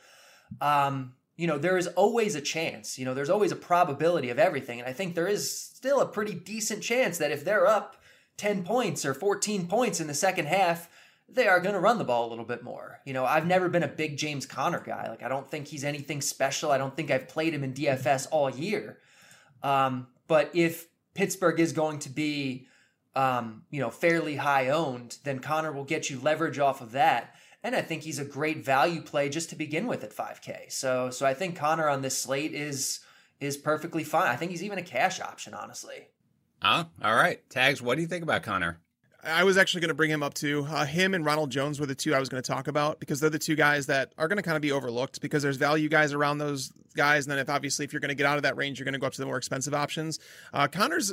There is always a chance, there's always a probability of everything. And I think there is still a pretty decent chance that if they're up 10 points or 14 points in the second half, they are going to run the ball a little bit more. I've never been a big James Conner guy. Like, I don't think he's anything special. I don't think I've played him in DFS all year. But if Pittsburgh is going to be, fairly high owned, then Conner will get you leverage off of that. And I think he's a great value play just to begin with at $5K. So I think Conner on this slate is perfectly fine. I think he's even a cash option, honestly. All right. Tags, what do you think about Conner? I was actually going to bring him up too. Him and Ronald Jones were the 2 I was going to talk about because they're the 2 guys that are going to kind of be overlooked because there's value guys around those guys. And then if you're going to get out of that range, you're going to go up to the more expensive options. Conner's,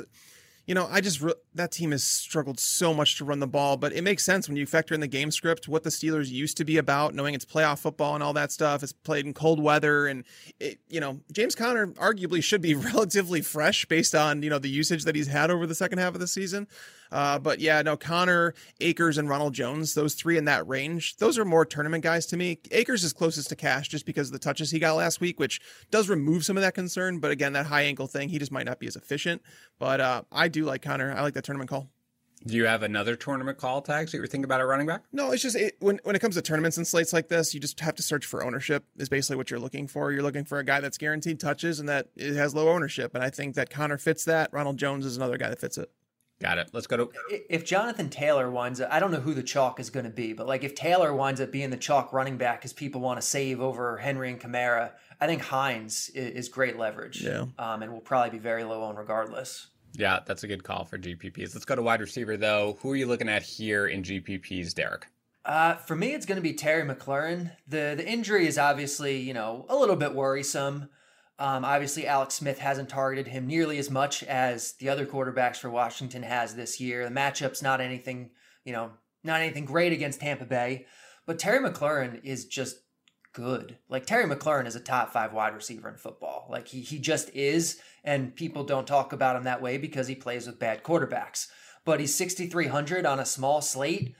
that team has struggled so much to run the ball, but it makes sense when you factor in the game script, what the Steelers used to be about, knowing it's playoff football and all that stuff. It's played in cold weather. And, James Conner arguably should be relatively fresh based on, the usage that he's had over the second half of the season. Conner, Akers, and Ronald Jones, those 3 in that range, those are more tournament guys to me. Akers is closest to cash just because of the touches he got last week, which does remove some of that concern. But again, that high ankle thing, he just might not be as efficient. But I do like Conner. I like that tournament call. Do you have another tournament call, Tags, that you're thinking about a running back? No, it's just when it comes to tournaments and slates like this, you just have to search for ownership is basically what you're looking for. You're looking for a guy that's guaranteed touches and that it has low ownership. And I think that Conner fits that. Ronald Jones is another guy that fits it. Got it. Let's go to... If Jonathan Taylor winds up... I don't know who the chalk is going to be, but if Taylor winds up being the chalk running back because people want to save over Henry and Kamara, I think Hines is great leverage. Yeah. And will probably be very low owned regardless. Yeah, that's a good call for GPPs. Let's go to wide receiver, though. Who are you looking at here in GPPs, Derek? For me, it's going to be Terry McLaurin. The injury is obviously, a little bit worrisome. Obviously, Alex Smith hasn't targeted him nearly as much as the other quarterbacks for Washington has this year. The matchup's not anything great against Tampa Bay, but Terry McLaurin is just good. Terry McLaurin is a top 5 wide receiver in football. He just is, and people don't talk about him that way because he plays with bad quarterbacks. But he's 6,300 on a small slate,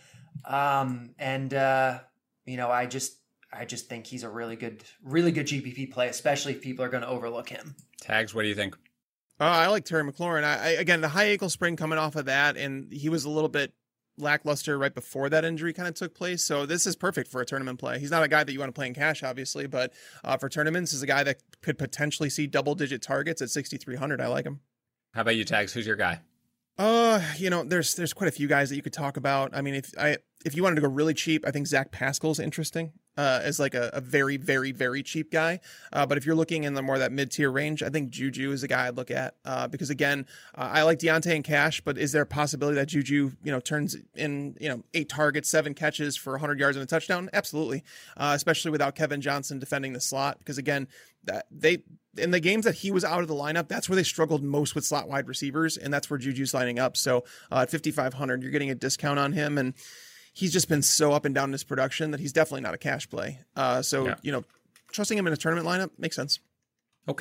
I just think he's a really good GPP play, especially if people are going to overlook him. Tags, what do you think? I like Terry McLaurin. Again, the high ankle sprain coming off of that, and he was a little bit lackluster right before that injury kind of took place. So this is perfect for a tournament play. He's not a guy that you want to play in cash, obviously, but for tournaments, is a guy that could potentially see double-digit targets at 6,300. I like him. How about you, Tags? Who's your guy? There's quite a few guys that you could talk about. I mean, if you wanted to go really cheap, I think Zach Pascal's interesting. As a very, very, very cheap guy. But if you're looking in the more that mid-tier range, I think Juju is a guy I'd look at. Because again, I like Deontay in cash, but is there a possibility that Juju, turns in, 8 targets, 7 catches for 100 yards and a touchdown? Absolutely. Especially without Kevin Johnson defending the slot. Because again, in the games that he was out of the lineup, that's where they struggled most with slot wide receivers. And that's where Juju's lining up. So at 5,500, you're getting a discount on him. And he's just been so up and down in his production that he's definitely not a cash play. Trusting him in a tournament lineup makes sense. Okay.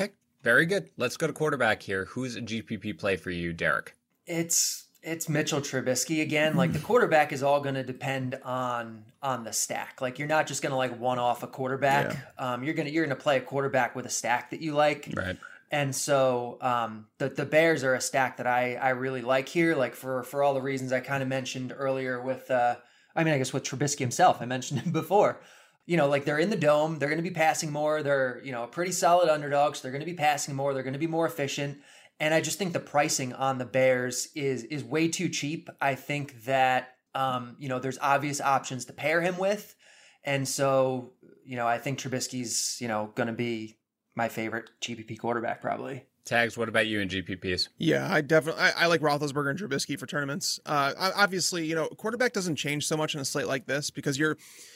Very good. Let's go to quarterback here. Who's a GPP play for you, Derek? It's Mitchell Trubisky again. Like the quarterback is all going to depend on the stack. Like you're not just going to like one off a quarterback. Yeah. You're gonna play a quarterback with a stack that you like. Right. And so the Bears are a stack that I really like here. Like for all the reasons I kind of mentioned earlier with I guess with Trubisky himself. I mentioned him before. Like they're in the dome. They're going to be passing more. They're a pretty solid underdog. So they're going to be passing more. They're going to be more efficient. And I just think the pricing on the Bears is way too cheap. I think that, there's obvious options to pair him with. And so, I think Trubisky's, going to be my favorite GPP quarterback probably. Tags, what about you in GPPs? Yeah, I like Roethlisberger and Trubisky for tournaments. Obviously, quarterback doesn't change so much in a slate like this because you're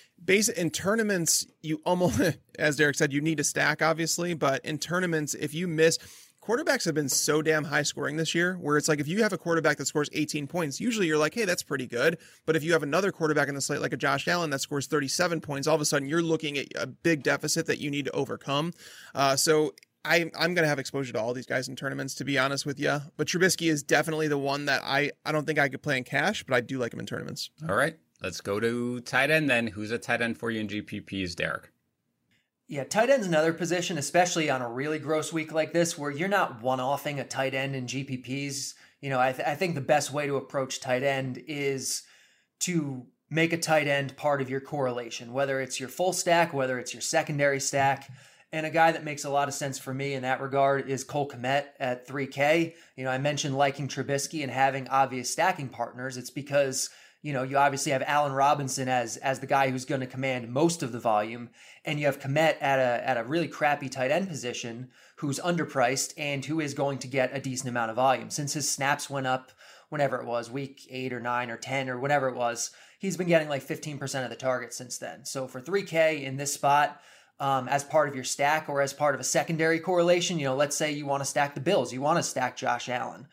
in tournaments, you almost, as Derek said, you need to stack obviously, but in tournaments, if you miss, quarterbacks have been so damn high scoring this year where it's like if you have a quarterback that scores 18 points, usually you're like, hey, that's pretty good. But if you have another quarterback in the slate like a Josh Allen that scores 37 points, all of a sudden you're looking at a big deficit that you need to overcome. So I'm going to have exposure to all these guys in tournaments, to be honest with you. But Trubisky is definitely the one that I don't think I could play in cash, but I do like him in tournaments. All right, let's go to tight end then. Who's a tight end for you in GPPs, Derek? Yeah, tight end's another position, especially on a really gross week like this, where you're not one-offing a tight end in GPPs. I think the best way to approach tight end is to make a tight end part of your correlation, whether it's your full stack, whether it's your secondary stack. And a guy that makes a lot of sense for me in that regard is Cole Kmet at 3K. I mentioned liking Trubisky and having obvious stacking partners. It's because you obviously have Allen Robinson as the guy who's going to command most of the volume, and you have Kmet at a really crappy tight end position who's underpriced and who is going to get a decent amount of volume. Since his snaps went up, whenever it was, week 8 or 9 or 10 or whenever it was, he's been getting like 15% of the targets since then. So for 3K in this spot, as part of your stack or as part of a secondary correlation, let's say you want to stack the Bills, you want to stack Josh Allen.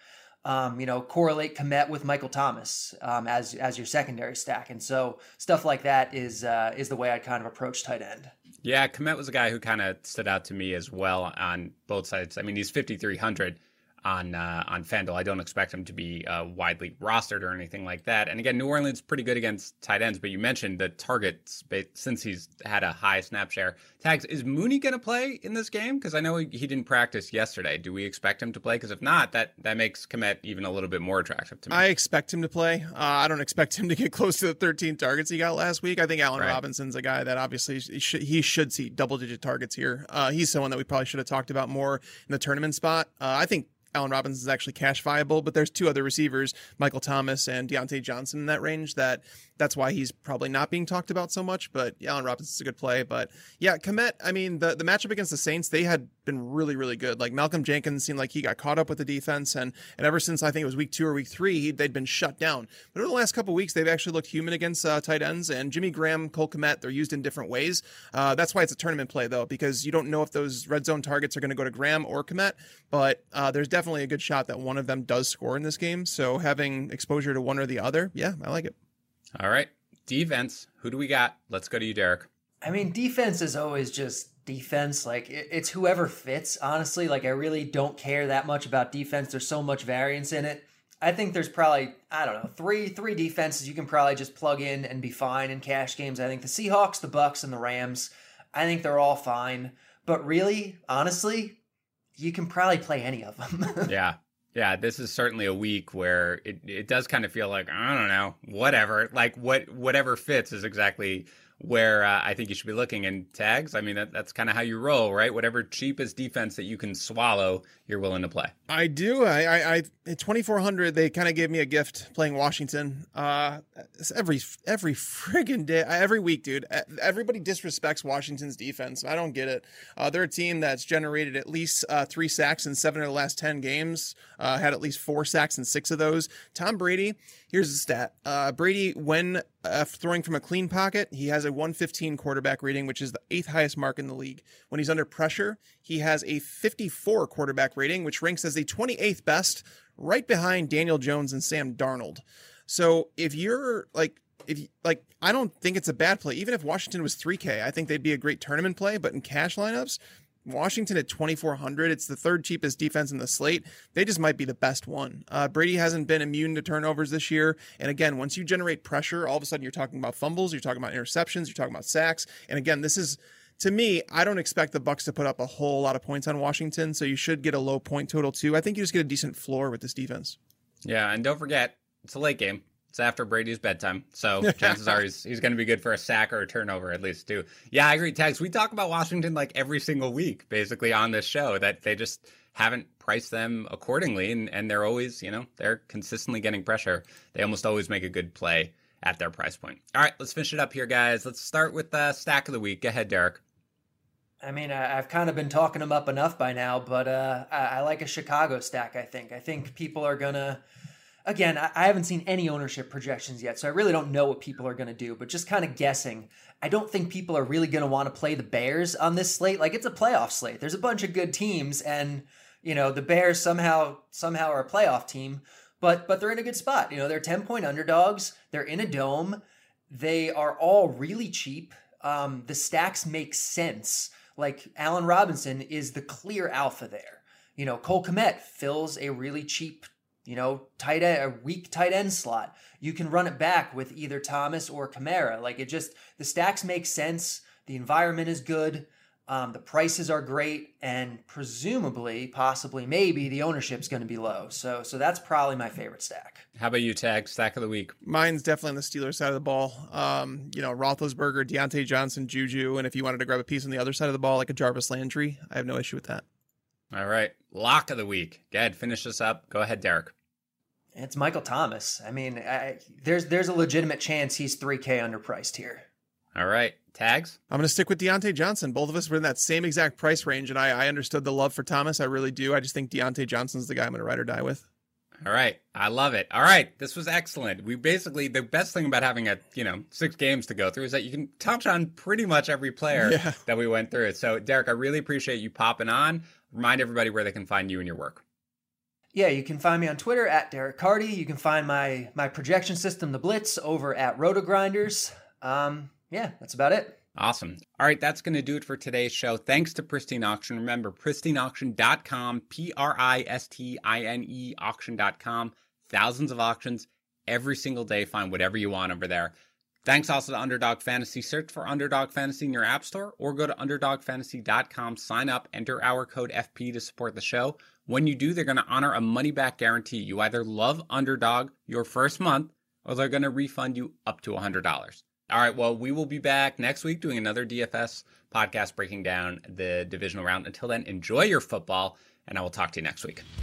Correlate Kmet with Michael Thomas as your secondary stack. And so stuff like that is the way I'd kind of approach tight end. Yeah, Kmet was a guy who kind of stood out to me as well on both sides. I mean, he's 5,300 on FanDuel. I don't expect him to be widely rostered or anything like that. And again, New Orleans pretty good against tight ends, but you mentioned the targets since he's had a high snap share. Tags, is Mooney going to play in this game? Because I know he didn't practice yesterday. Do we expect him to play? Because if not, that makes Kmet even a little bit more attractive to me. I expect him to play. I don't expect him to get close to the 13 targets he got last week. I think Allen Robinson's a guy that obviously he should see double-digit targets here. He's someone that we probably should have talked about more in the tournament spot. I think Allen Robinson is actually cash viable, but there's two other receivers, Michael Thomas and Deontay Johnson, in that range. That's why he's probably not being talked about so much, but Allen Robinson's a good play. But yeah, Kmet, I mean, the matchup against the Saints, they had been really, really good. Like Malcolm Jenkins seemed like he got caught up with the defense, and ever since I think it was week 2 or week 3, they'd been shut down. But over the last couple of weeks, they've actually looked human against tight ends, and Jimmy Graham, Cole Kmet, they're used in different ways. That's why it's a tournament play, though, because you don't know if those red zone targets are going to go to Graham or Kmet, but there's definitely a good shot that one of them does score in this game. So having exposure to one or the other, yeah, I like it. All right. Defense, who do we got? Let's go to you, Derek. I mean, defense is always just defense. Like, it's whoever fits, honestly. Like, I really don't care that much about defense. There's so much variance in it. I think there's probably, I don't know, three defenses you can probably just plug in and be fine in cash games. I think the Seahawks, the Bucks, and the Rams, I think they're all fine. But really, honestly, you can probably play any of them. Yeah, this is certainly a week where it does kind of feel like, I don't know, whatever. Like whatever fits is exactly where I think you should be looking. And Tags, I mean, that's kind of how you roll, right? Whatever cheapest defense that you can swallow, you're willing to play. I do. I at 2,400, they kind of gave me a gift playing Washington. Every friggin' day, every week, dude. Everybody disrespects Washington's defense. I don't get it. They're a team that's generated at least 3 sacks in 7 of the last 10 games. Had at least 4 sacks in 6 of those. Tom Brady, here's the stat. Brady, when throwing from a clean pocket, he has a 115 quarterback rating, which is the 8th highest mark in the league. When he's under pressure, he has a 54 quarterback rating, which ranks as the 28th best, right behind Daniel Jones and Sam Darnold. So if you're I don't think it's a bad play. Even if Washington was 3K, I think they'd be a great tournament play, but in cash lineups, Washington at 2,400. It's the third cheapest defense in the slate. They just might be the best one. Brady hasn't been immune to turnovers this year. And again, once you generate pressure, all of a sudden you're talking about fumbles, you're talking about interceptions, you're talking about sacks. And again, this is, to me, I don't expect the Bucs to put up a whole lot of points on Washington, so you should get a low point total too. I think you just get a decent floor with this defense. Yeah, and don't forget, it's a late game. It's after Brady's bedtime, so chances are he's going to be good for a sack or a turnover at least too. Yeah, I agree, Tags. We talk about Washington like every single week, basically on this show, that they just haven't priced them accordingly, and they're always, they're consistently getting pressure. They almost always make a good play at their price point. All right, let's finish it up here, guys. Let's start with the stack of the week. Go ahead, Derek. I mean, I've kind of been talking them up enough by now, but I like a Chicago stack, I think people are going to... Again, I haven't seen any ownership projections yet, so I really don't know what people are going to do, but just kind of guessing, I don't think people are really going to want to play the Bears on this slate. Like, it's a playoff slate. There's a bunch of good teams, and, the Bears somehow are a playoff team, but they're in a good spot. They're 10-point underdogs. They're in a dome. They are all really cheap. The stacks make sense. Like, Allen Robinson is the clear alpha there. Cole Kmet fills a really cheap tight end, a weak tight end slot. You can run it back with either Thomas or Kamara. Like, the stacks make sense. The environment is good. The prices are great, and presumably, possibly, maybe the ownership's going to be low. So that's probably my favorite stack. How about you, Tag? Stack of the week. Mine's definitely on the Steelers side of the ball. Roethlisberger, Deontay Johnson, Juju, and if you wanted to grab a piece on the other side of the ball, like a Jarvis Landry, I have no issue with that. All right. Lock of the week. Go ahead, finish this up. Go ahead, Derek. It's Michael Thomas. I mean, there's a legitimate chance he's $3K underpriced here. All right. Tags? I'm going to stick with Deontay Johnson. Both of us were in that same exact price range, and I understood the love for Thomas. I really do. I just think Deontay Johnson's the guy I'm going to ride or die with. All right. I love it. All right. This was excellent. We basically, the best thing about having 6 games to go through is that you can touch on pretty much every player that we went through. So, Derek, I really appreciate you popping on. Remind everybody where they can find you and your work. Yeah, you can find me on Twitter at Derek Carty. You can find my projection system, The Blitz, over at RotoGrinders. That's about it. Awesome. All right, that's going to do it for today's show. Thanks to Pristine Auction. Remember, pristineauction.com, PRISTINE auction.com. Thousands of auctions every single day. Find whatever you want over there. Thanks also to Underdog Fantasy. Search for Underdog Fantasy in your app store or go to underdogfantasy.com. Sign up, enter our code FP to support the show. When you do, they're going to honor a money-back guarantee. You either love Underdog your first month or they're going to refund you up to $100. All right, well, we will be back next week doing another DFS podcast breaking down the divisional round. Until then, enjoy your football, and I will talk to you next week.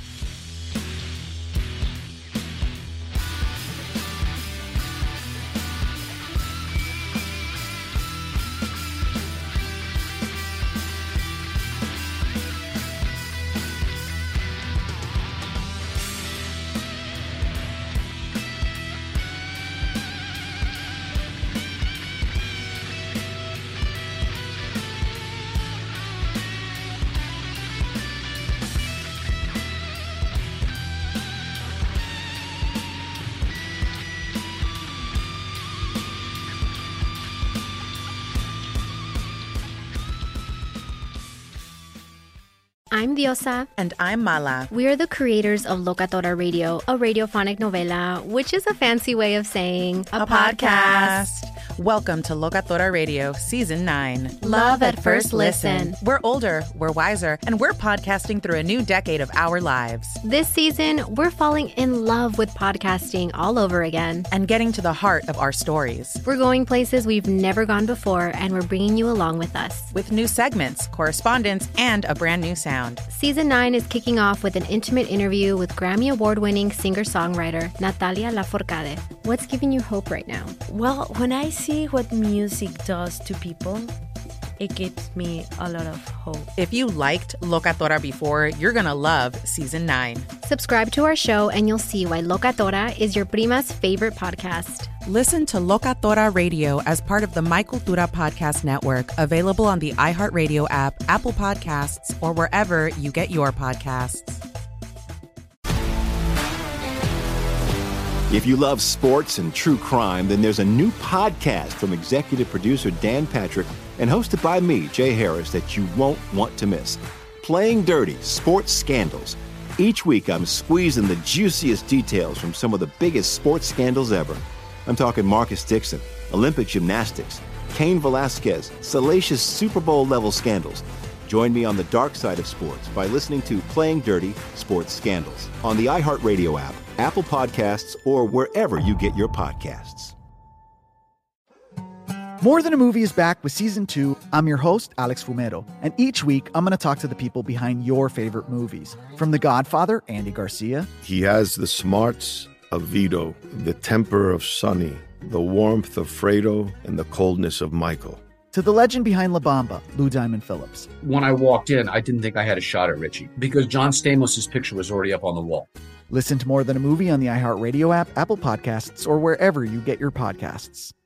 I'm Diosa. And I'm Mala. We are the creators of Locatora Radio, a radiophonic novela, which is a fancy way of saying a podcast. Welcome to Locatora Radio, Season 9. Love at first listen. We're older, we're wiser, and we're podcasting through a new decade of our lives. This season, we're falling in love with podcasting all over again. And getting to the heart of our stories. We're going places we've never gone before, and we're bringing you along with us. With new segments, correspondence, and a brand new sound. Season 9 is kicking off with an intimate interview with Grammy Award-winning singer-songwriter Natalia Lafourcade. What's giving you hope right now? Well, when I see what music does to people, it gives me a lot of hope. If you liked Locatora before, you're going to love Season 9. Subscribe to our show and you'll see why Locatora is your prima's favorite podcast. Listen to Locatora Radio as part of the My Cultura Podcast Network, available on the iHeartRadio app, Apple Podcasts, or wherever you get your podcasts. If you love sports and true crime, then there's a new podcast from executive producer Dan Patrick and hosted by me, Jay Harris, that you won't want to miss. Playing Dirty: Sports Scandals. Each week, I'm squeezing the juiciest details from some of the biggest sports scandals ever. I'm talking Marcus Dixon, Olympic gymnastics, Cain Velasquez, salacious Super Bowl-level scandals. Join me on the dark side of sports by listening to Playing Dirty: Sports Scandals on the iHeartRadio app, Apple Podcasts, or wherever you get your podcasts. More Than a Movie is back with Season 2. I'm your host, Alex Fumero, and each week I'm going to talk to the people behind your favorite movies. From The Godfather, Andy Garcia. He has the smarts of Vito, the temper of Sonny, the warmth of Fredo, and the coldness of Michael. To the legend behind La Bamba, Lou Diamond Phillips. When I walked in, I didn't think I had a shot at Richie because John Stamos' picture was already up on the wall. Listen to More Than a Movie on the iHeartRadio app, Apple Podcasts, or wherever you get your podcasts.